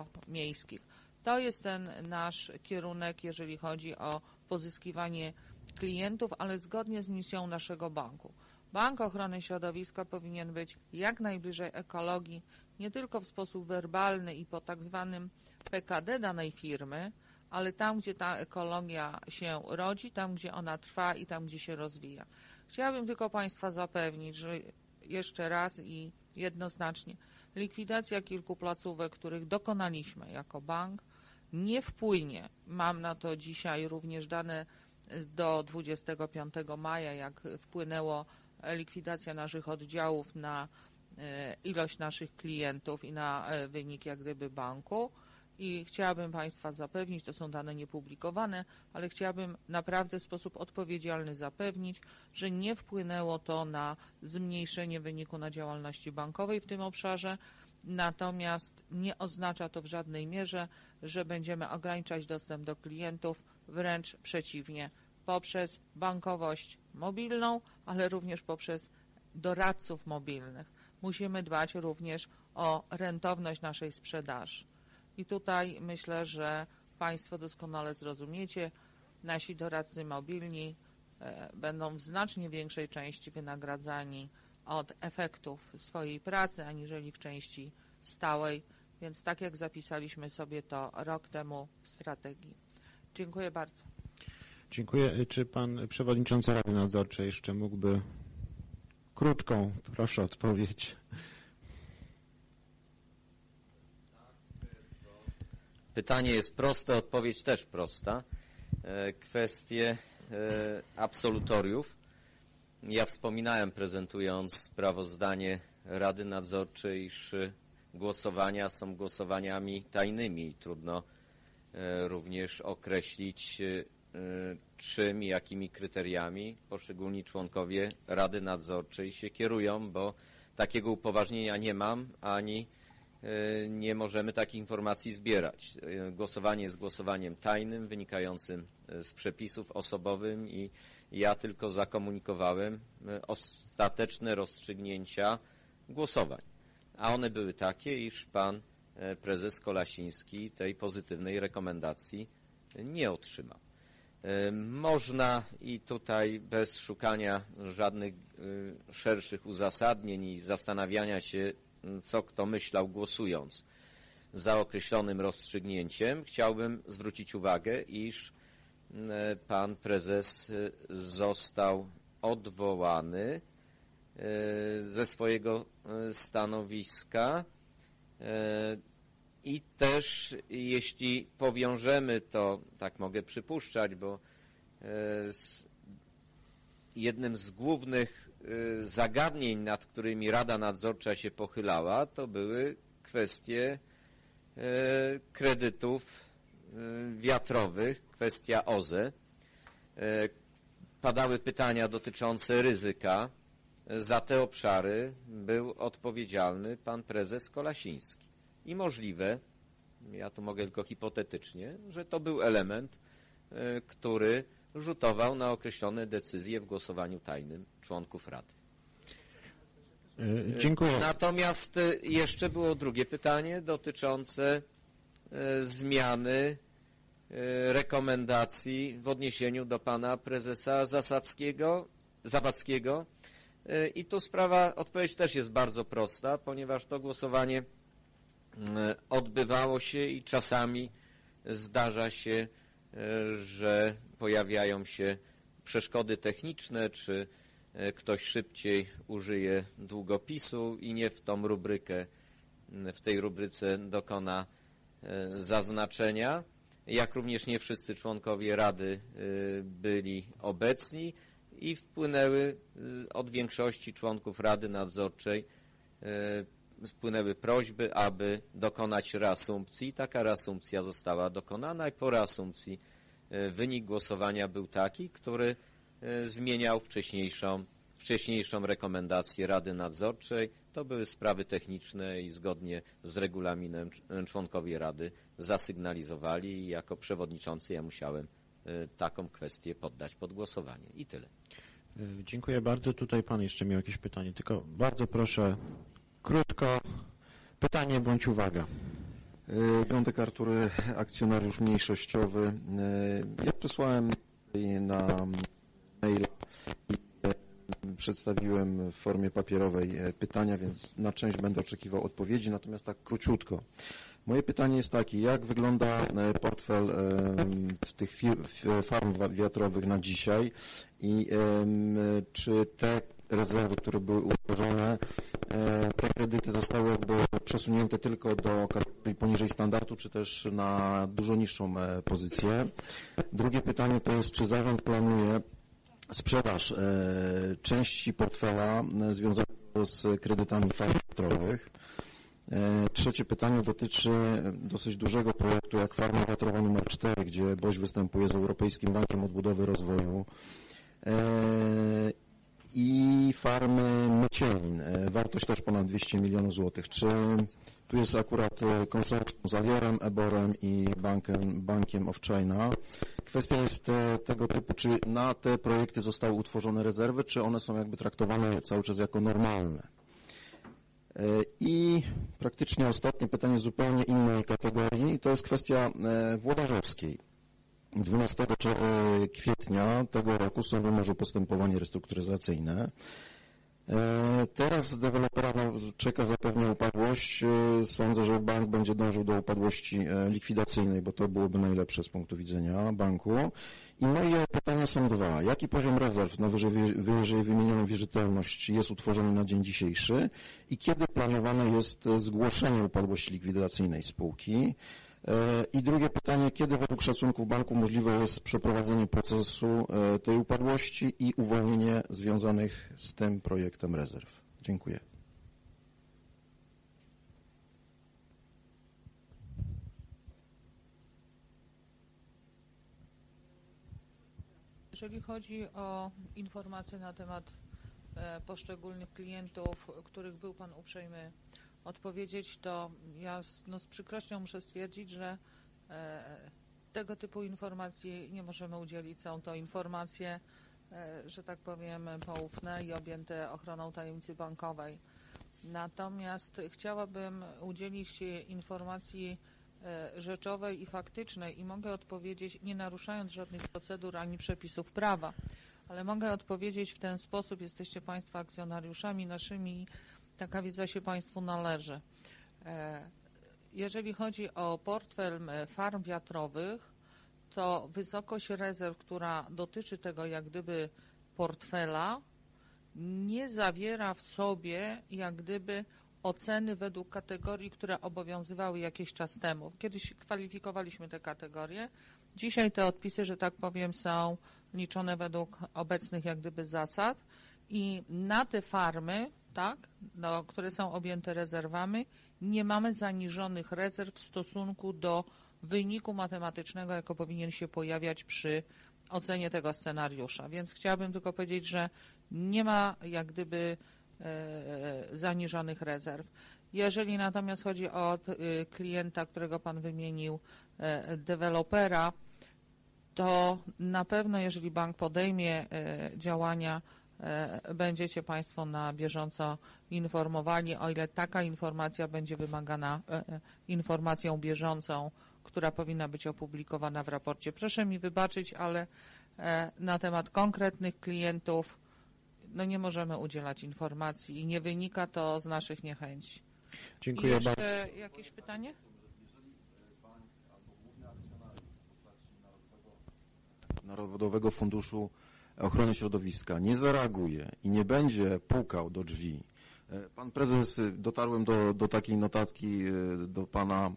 wiejsko-miejskich. To jest ten nasz kierunek, jeżeli chodzi o pozyskiwanie klientów, ale zgodnie z misją naszego banku. Bank Ochrony Środowiska powinien być jak najbliżej ekologii, nie tylko w sposób werbalny i po tak zwanym PKD danej firmy, ale tam, gdzie ta ekologia się rodzi, tam, gdzie ona trwa i tam, gdzie się rozwija. Chciałabym tylko Państwa zapewnić, że jeszcze raz i jednoznacznie likwidacja kilku placówek, których dokonaliśmy jako bank, nie wpłynie, mam na to dzisiaj również dane do 25 maja, jak wpłynęło likwidacja naszych oddziałów na ilość naszych klientów i na wynik jak gdyby banku. I chciałabym Państwa zapewnić, to są dane niepublikowane, ale chciałabym naprawdę w sposób odpowiedzialny zapewnić, że nie wpłynęło to na zmniejszenie wyniku na działalności bankowej w tym obszarze, natomiast nie oznacza to w żadnej mierze, że będziemy ograniczać dostęp do klientów, wręcz przeciwnie, poprzez bankowość mobilną, ale również poprzez doradców mobilnych. Musimy dbać również o rentowność naszej sprzedaży. I tutaj myślę, że Państwo doskonale zrozumiecie, nasi doradcy mobilni będą w znacznie większej części wynagradzani od efektów swojej pracy, aniżeli w części stałej, więc tak jak zapisaliśmy sobie to rok temu w strategii. Dziękuję bardzo. Dziękuję. Czy pan przewodniczący Rady Nadzorczej jeszcze mógłby krótką, proszę, odpowiedź? Pytanie jest proste, odpowiedź też prosta. Kwestie absolutoriów. Ja wspominałem, prezentując sprawozdanie Rady Nadzorczej, iż głosowania są głosowaniami tajnymi. Trudno również określić, czym i jakimi kryteriami poszczególni członkowie Rady Nadzorczej się kierują, bo takiego upoważnienia nie mam, ani nie możemy takich informacji zbierać. Głosowanie jest głosowaniem tajnym, wynikającym z przepisów osobowych i ja tylko zakomunikowałem ostateczne rozstrzygnięcia głosowań. A one były takie, iż pan prezes Kolasiński tej pozytywnej rekomendacji nie otrzymał. Można i tutaj bez szukania żadnych szerszych uzasadnień i zastanawiania się, co kto myślał głosując za określonym rozstrzygnięciem, chciałbym zwrócić uwagę, iż pan prezes został odwołany ze swojego stanowiska i też jeśli powiążemy to, tak mogę przypuszczać, bo jednym z głównych zagadnień, nad którymi Rada Nadzorcza się pochylała, to były kwestie kredytów wiatrowych, kwestia OZE. Padały pytania dotyczące ryzyka. Za te obszary był odpowiedzialny pan prezes Kolasiński. I możliwe, ja tu mogę tylko hipotetycznie, że to był element, który rzutował na określone decyzje w głosowaniu tajnym członków Rady. Dziękuję. Natomiast jeszcze było drugie pytanie dotyczące zmiany rekomendacji w odniesieniu do pana prezesa Zawadzkiego. I tu odpowiedź też jest bardzo prosta, ponieważ to głosowanie odbywało się i czasami zdarza się, że pojawiają się przeszkody techniczne, czy ktoś szybciej użyje długopisu i nie w tą rubrykę, w tej rubryce dokona zaznaczenia, jak również nie wszyscy członkowie Rady byli obecni i wpłynęły od większości członków Rady Nadzorczej spłynęły prośby, aby dokonać reasumpcji. Taka reasumpcja została dokonana i po reasumpcji wynik głosowania był taki, który zmieniał wcześniejszą rekomendację Rady Nadzorczej. To były sprawy techniczne i zgodnie z regulaminem członkowie Rady zasygnalizowali i jako przewodniczący ja musiałem taką kwestię poddać pod głosowanie. I tyle. Dziękuję bardzo. Tutaj pan jeszcze miał jakieś pytanie, tylko bardzo proszę krótko, pytanie bądź uwaga. Piątek Artur, akcjonariusz mniejszościowy. Ja przesłałem na maila i przedstawiłem w formie papierowej pytania, więc na część będę oczekiwał odpowiedzi, natomiast tak króciutko. Moje pytanie jest takie, jak wygląda portfel tych farm wiatrowych na dzisiaj i czy te rezerwy, które były utworzone, te kredyty zostały jakby przesunięte tylko do kategorii poniżej standardu, czy też na dużo niższą pozycję? Drugie pytanie to jest, czy zarząd planuje sprzedaż części portfela związanego z kredytami farm wiatrowych? Trzecie pytanie dotyczy dosyć dużego projektu jak farma wiatrowa numer 4, gdzie BOŚ występuje z Europejskim Bankiem Odbudowy i Rozwoju i farmy Mycielin. Wartość też ponad 200 milionów złotych. Czy tu jest akurat konsorcjum z Aliorem, Eborem i Bankiem of China? Kwestia jest tego typu, czy na te projekty zostały utworzone rezerwy, czy one są jakby traktowane cały czas jako normalne? I praktycznie ostatnie pytanie z zupełnie innej kategorii, to jest kwestia Włodarzowskiej. 12 kwietnia tego roku sąd umorzył postępowanie restrukturyzacyjne. Teraz dewelopera czeka zapewne upadłość. Sądzę, że bank będzie dążył do upadłości likwidacyjnej, bo to byłoby najlepsze z punktu widzenia banku. I moje pytania są dwa. Jaki poziom rezerw na wyżej wymienioną wierzytelność jest utworzony na dzień dzisiejszy i kiedy planowane jest zgłoszenie upadłości likwidacyjnej spółki? I drugie pytanie, kiedy według szacunków banku możliwe jest przeprowadzenie procesu tej upadłości i uwolnienie związanych z tym projektem rezerw? Dziękuję. Jeżeli chodzi o informacje na temat poszczególnych klientów, których był Pan uprzejmy odpowiedzieć, to ja z przykrością muszę stwierdzić, że tego typu informacji nie możemy udzielić. Są to informacje, że tak powiem, poufne i objęte ochroną tajemnicy bankowej. Natomiast chciałabym udzielić informacji rzeczowej i faktycznej i mogę odpowiedzieć, nie naruszając żadnych procedur ani przepisów prawa, ale mogę odpowiedzieć w ten sposób: jesteście Państwo akcjonariuszami naszymi, taka wiedza się Państwu należy. Jeżeli chodzi o portfel farm wiatrowych, to wysokość rezerw, która dotyczy tego jak gdyby portfela, nie zawiera w sobie jak gdyby oceny według kategorii, które obowiązywały jakiś czas temu. Kiedyś kwalifikowaliśmy te kategorie. Dzisiaj te odpisy, że tak powiem, są liczone według obecnych jak gdyby zasad i na te farmy, tak, które są objęte rezerwami, nie mamy zaniżonych rezerw w stosunku do wyniku matematycznego, jako powinien się pojawiać przy ocenie tego scenariusza. Więc chciałabym tylko powiedzieć, że nie ma jak gdyby zaniżonych rezerw. Jeżeli natomiast chodzi o klienta, którego Pan wymienił, dewelopera, to na pewno, jeżeli bank podejmie działania, będziecie Państwo na bieżąco informowani, o ile taka informacja będzie wymagana informacją bieżącą, która powinna być opublikowana w raporcie. Proszę mi wybaczyć, ale na temat konkretnych klientów nie możemy udzielać informacji i nie wynika to z naszych niechęci. Dziękuję bardzo. I jeszcze jakieś pytanie? Narodowego Funduszu Ochrony Środowiska nie zareaguje i nie będzie pukał do drzwi. Pan prezes, dotarłem do takiej notatki do pana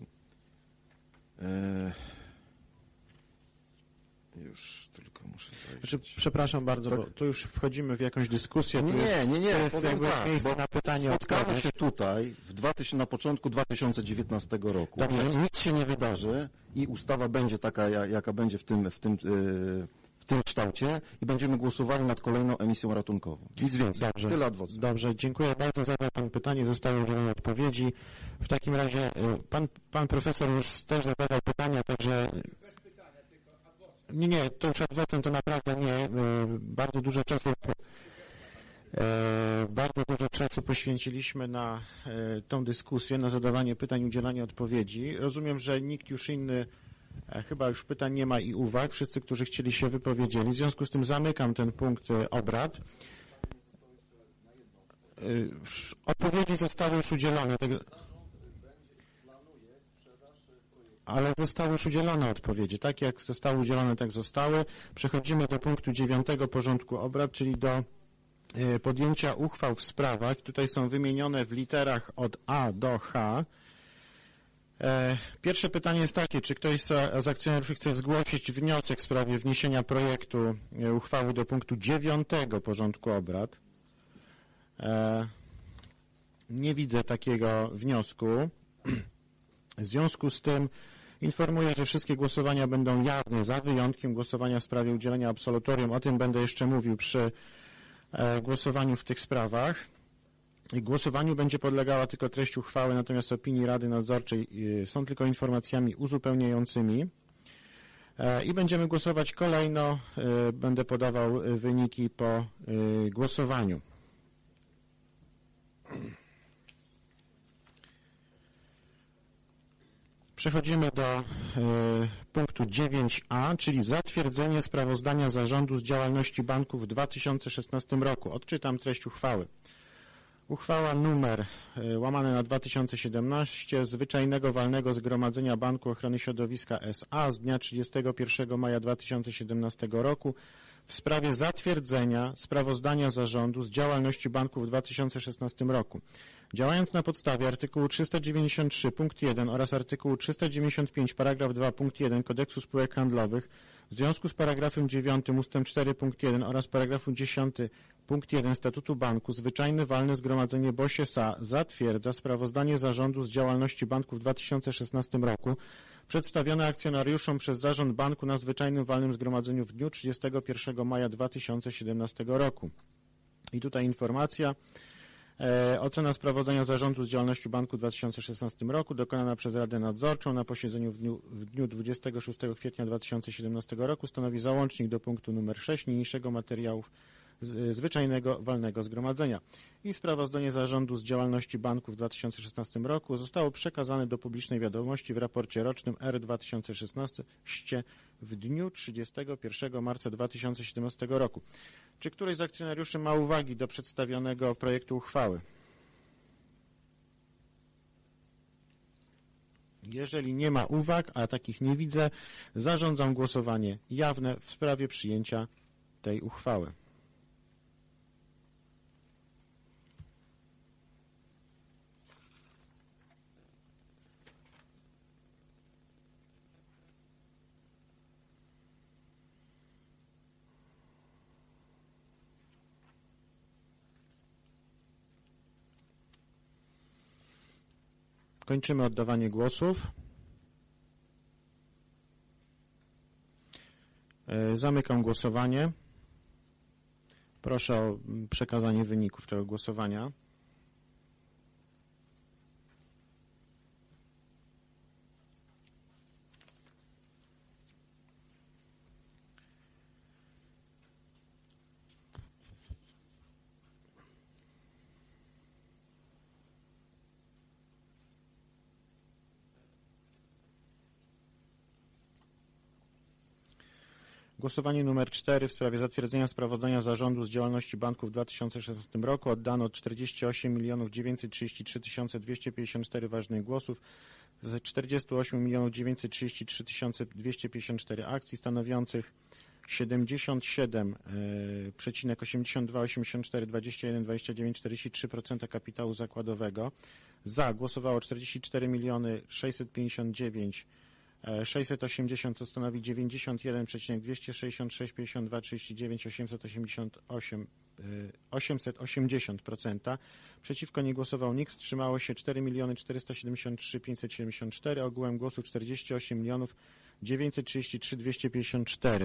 już tylko muszę zajrzeć. Znaczy, przepraszam bardzo, tak? Bo tu już wchodzimy w jakąś dyskusję. Nie, To jest jakby tak, miejsce na pytanie. Spotkamy się tutaj na początku 2019 roku. Dobrze. Nic się nie wydarzy i ustawa będzie taka, jaka będzie w tym kształcie i będziemy głosowali nad kolejną emisją ratunkową. Nic więcej. Dobrze. Tyle ad vocem. Dobrze, dziękuję bardzo. Zadał Pan pytanie, zostały udzielone odpowiedzi. W takim razie pan profesor już też zadawał pytania, także... Nie, to już ad vocem to naprawdę nie. Bardzo dużo czasu poświęciliśmy na tą dyskusję, na zadawanie pytań, udzielanie odpowiedzi. Rozumiem, że nikt już inny Chyba już pytań nie ma i uwag. Wszyscy, którzy chcieli się wypowiedzieli. W związku z tym zamykam ten punkt obrad. Odpowiedzi zostały już udzielone. Ale zostały już udzielone odpowiedzi. Tak jak zostały udzielone, tak zostały. Przechodzimy do punktu 9 porządku obrad, czyli do podjęcia uchwał w sprawach. Tutaj są wymienione w literach od A do H. Pierwsze pytanie jest takie, czy ktoś z akcjonariuszy chce zgłosić wniosek w sprawie wniesienia projektu uchwały do punktu 9 porządku obrad. Nie widzę takiego wniosku. W związku z tym informuję, że wszystkie głosowania będą jawne, za wyjątkiem głosowania w sprawie udzielenia absolutorium. O tym będę jeszcze mówił przy głosowaniu w tych sprawach. Głosowaniu będzie podlegała tylko treść uchwały, natomiast opinii Rady Nadzorczej są tylko informacjami uzupełniającymi. I będziemy głosować kolejno. Będę podawał wyniki po głosowaniu. Przechodzimy do punktu 9a, czyli zatwierdzenie sprawozdania zarządu z działalności banku w 2016 roku. Odczytam treść uchwały. Uchwała numer / 2017 Zwyczajnego Walnego Zgromadzenia Banku Ochrony Środowiska S.A. z dnia 31 maja 2017 roku w sprawie zatwierdzenia sprawozdania zarządu z działalności banku w 2016 roku. Działając na podstawie artykułu 393 punkt 1 oraz artykułu 395 paragraf 2 punkt 1 Kodeksu Spółek Handlowych w związku z paragrafem 9 ustęp 4 punkt 1 oraz paragrafu 10 punkt 1 Statutu Banku Zwyczajne Walne Zgromadzenie BOŚ S.A. zatwierdza sprawozdanie zarządu z działalności banku w 2016 roku przedstawione akcjonariuszom przez zarząd banku na Zwyczajnym Walnym Zgromadzeniu w dniu 31 maja 2017 roku. I tutaj informacja. Ocena sprawozdania zarządu z działalności banku w 2016 roku dokonana przez Radę Nadzorczą na posiedzeniu w dniu 26 kwietnia 2017 roku stanowi załącznik do punktu numer 6 niniejszego materiału Zwyczajnego Walnego Zgromadzenia. I sprawozdanie zarządu z działalności banku w 2016 roku zostało przekazane do publicznej wiadomości w raporcie rocznym R 2016 w dniu 31 marca 2017 roku. Czy któryś z akcjonariuszy ma uwagi do przedstawionego projektu uchwały? Jeżeli nie ma uwag, a takich nie widzę, zarządzam głosowanie jawne w sprawie przyjęcia tej uchwały. Kończymy oddawanie głosów. Zamykam głosowanie. Proszę o przekazanie wyników tego głosowania. Głosowanie numer 4 w sprawie zatwierdzenia sprawozdania zarządu z działalności banku w 2016 roku oddano 48 933 254 ważnych głosów z 48 933 254 akcji stanowiących 77,82,84,21,29,43% kapitału zakładowego. Za głosowało 44 659 680, co stanowi 91,266,52,39,888, 880%. Przeciwko nie głosował nikt, wstrzymało się 4 473 574, ogółem głosów 48 933 254.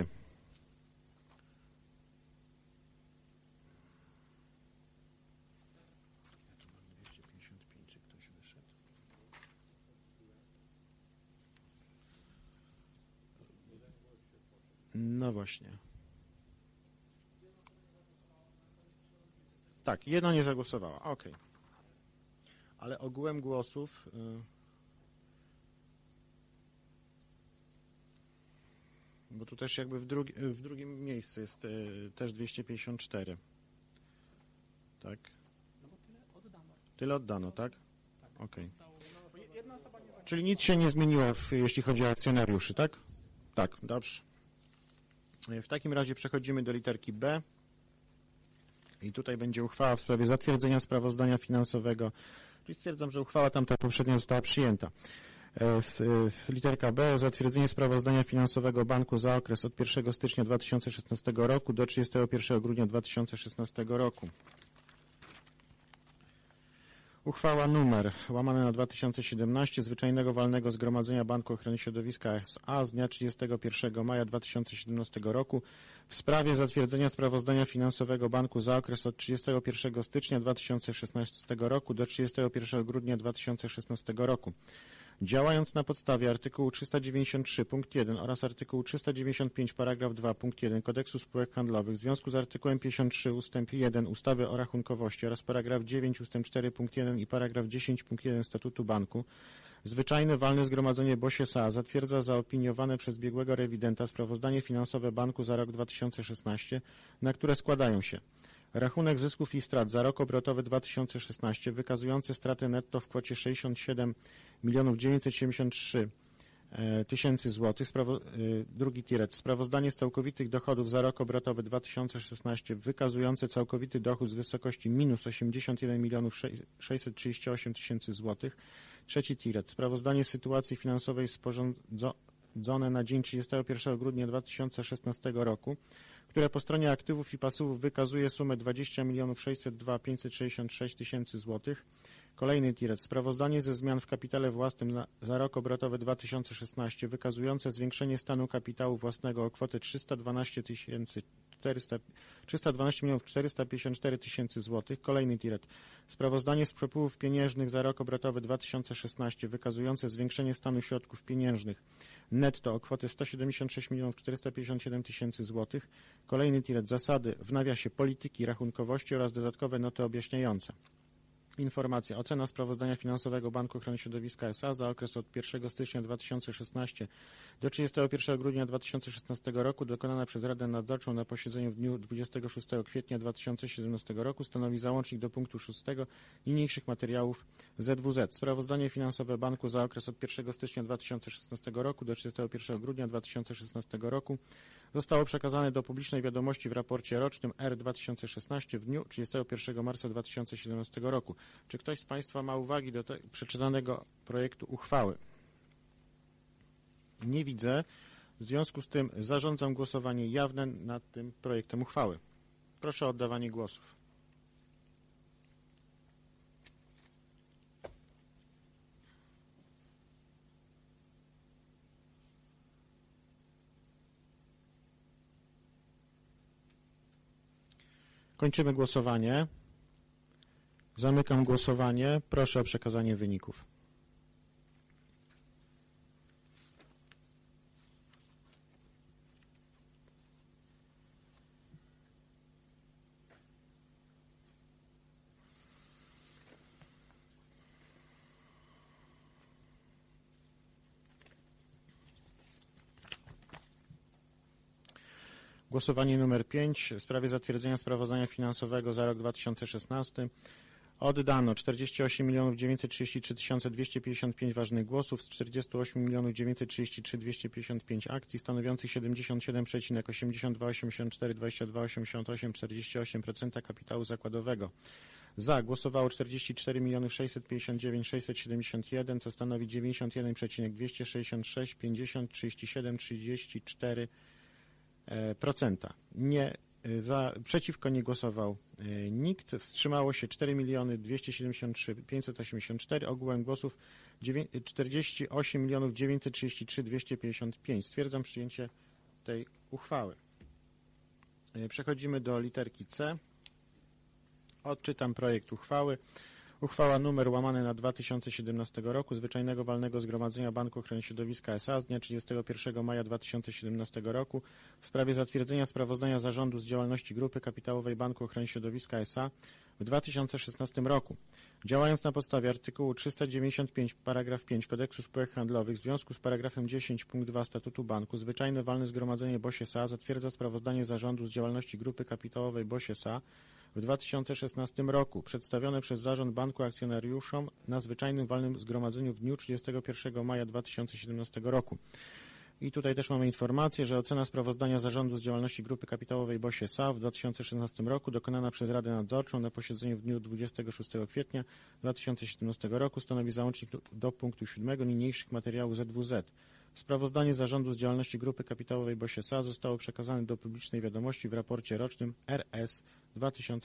No właśnie. Tak, jedno nie zagłosowała. Okej. Ale ogółem głosów Bo tu też jakby w drugim miejscu jest też 254. Tak? Tyle oddano, tak? Okej. Czyli nic się nie zmieniło, jeśli chodzi o akcjonariuszy, tak? Tak, dobrze. W takim razie przechodzimy do literki B. I tutaj będzie uchwała w sprawie zatwierdzenia sprawozdania finansowego. Czyli stwierdzam, że uchwała tamta poprzednio została przyjęta. Literka B. Zatwierdzenie sprawozdania finansowego banku za okres od 1 stycznia 2016 roku do 31 grudnia 2016 roku. Uchwała numer łamane na 2017 Zwyczajnego Walnego Zgromadzenia Banku Ochrony Środowiska S.A. z dnia 31 maja 2017 roku w sprawie zatwierdzenia sprawozdania finansowego banku za okres od 31 stycznia 2016 roku do 31 grudnia 2016 roku. Działając na podstawie artykułu 393 punkt 1 oraz artykułu 395 paragraf 2 punkt 1 Kodeksu Spółek Handlowych w związku z artykułem 53 ustęp 1 ustawy o rachunkowości oraz paragraf 9 ustęp 4 punkt 1 i paragraf 10 punkt 1 Statutu Banku, Zwyczajne Walne Zgromadzenie BOŚ S.A. zatwierdza zaopiniowane przez biegłego rewidenta sprawozdanie finansowe banku za rok 2016, na które składają się rachunek zysków i strat za rok obrotowy 2016 wykazujący straty netto w kwocie 67 973 tysięcy złotych. Drugi tiret. Sprawozdanie z całkowitych dochodów za rok obrotowy 2016 wykazujące całkowity dochód z wysokości minus 81 638 tysięcy złotych. Trzeci tiret. Sprawozdanie z sytuacji finansowej sporządzone na dzień 31 grudnia 2016 roku, które po stronie aktywów i pasywów wykazuje sumę 20 602 566 tysięcy złotych. Kolejny tiret. Sprawozdanie ze zmian w kapitale własnym za rok obrotowy 2016 wykazujące zwiększenie stanu kapitału własnego o kwotę 312 454 tysięcy złotych. Kolejny tiret. Sprawozdanie z przepływów pieniężnych za rok obrotowy 2016 wykazujące zwiększenie stanu środków pieniężnych netto o kwotę 176 457 tysięcy złotych. Kolejny tiret. Zasady w nawiasie polityki rachunkowości oraz dodatkowe noty objaśniające. Informacja. Ocena sprawozdania finansowego Banku Ochrony Środowiska S.A. za okres od 1 stycznia 2016 do 31 grudnia 2016 roku dokonana przez Radę Nadzorczą na posiedzeniu w dniu 26 kwietnia 2017 roku stanowi załącznik do punktu 6 niniejszych materiałów ZWZ. Sprawozdanie finansowe Banku za okres od 1 stycznia 2016 roku do 31 grudnia 2016 roku zostało przekazane do publicznej wiadomości w raporcie rocznym R 2016 w dniu 31 marca 2017 roku. Czy ktoś z Państwa ma uwagi do przeczytanego projektu uchwały? Nie widzę. W związku z tym zarządzam głosowanie jawne nad tym projektem uchwały. Proszę o oddawanie głosów. Kończymy głosowanie. Zamykam głosowanie. Proszę o przekazanie wyników. Głosowanie numer 5 w sprawie zatwierdzenia sprawozdania finansowego za rok 2016. Oddano 48 933 255 ważnych głosów z 48 933 255 akcji stanowiących 77,82,84,22,88,48% kapitału zakładowego. Za głosowało 44 659 671, co stanowi 91,266, 50, 37, 34%. Przeciwko nie głosował nikt. Wstrzymało się 4 273 584. Ogółem głosów 48 933 255. Stwierdzam przyjęcie tej uchwały. Przechodzimy do literki C. Odczytam projekt uchwały. Uchwała numer łamane na 2017 roku Zwyczajnego Walnego Zgromadzenia Banku Ochrony Środowiska S.A. z dnia 31 maja 2017 roku w sprawie zatwierdzenia sprawozdania zarządu z działalności Grupy Kapitałowej Banku Ochrony Środowiska S.A. w 2016 roku. Działając na podstawie artykułu 395 paragraf 5 Kodeksu Spółek Handlowych w związku z paragrafem 10 punkt 2 Statutu Banku, zwyczajne walne zgromadzenie BOŚ S.A. zatwierdza sprawozdanie zarządu z działalności grupy kapitałowej BOŚ S.A. w 2016 roku, przedstawione przez zarząd banku akcjonariuszom na zwyczajnym walnym zgromadzeniu w dniu 31 maja 2017 roku. I tutaj też mamy informację, że ocena sprawozdania zarządu z działalności grupy kapitałowej BOŚ S.A. w 2016 roku dokonana przez Radę Nadzorczą na posiedzeniu w dniu 26 kwietnia 2017 roku stanowi załącznik do punktu 7 niniejszych materiałów ZWZ. Sprawozdanie zarządu z działalności grupy kapitałowej BOŚ S.A. zostało przekazane do publicznej wiadomości w raporcie rocznym RS 2016.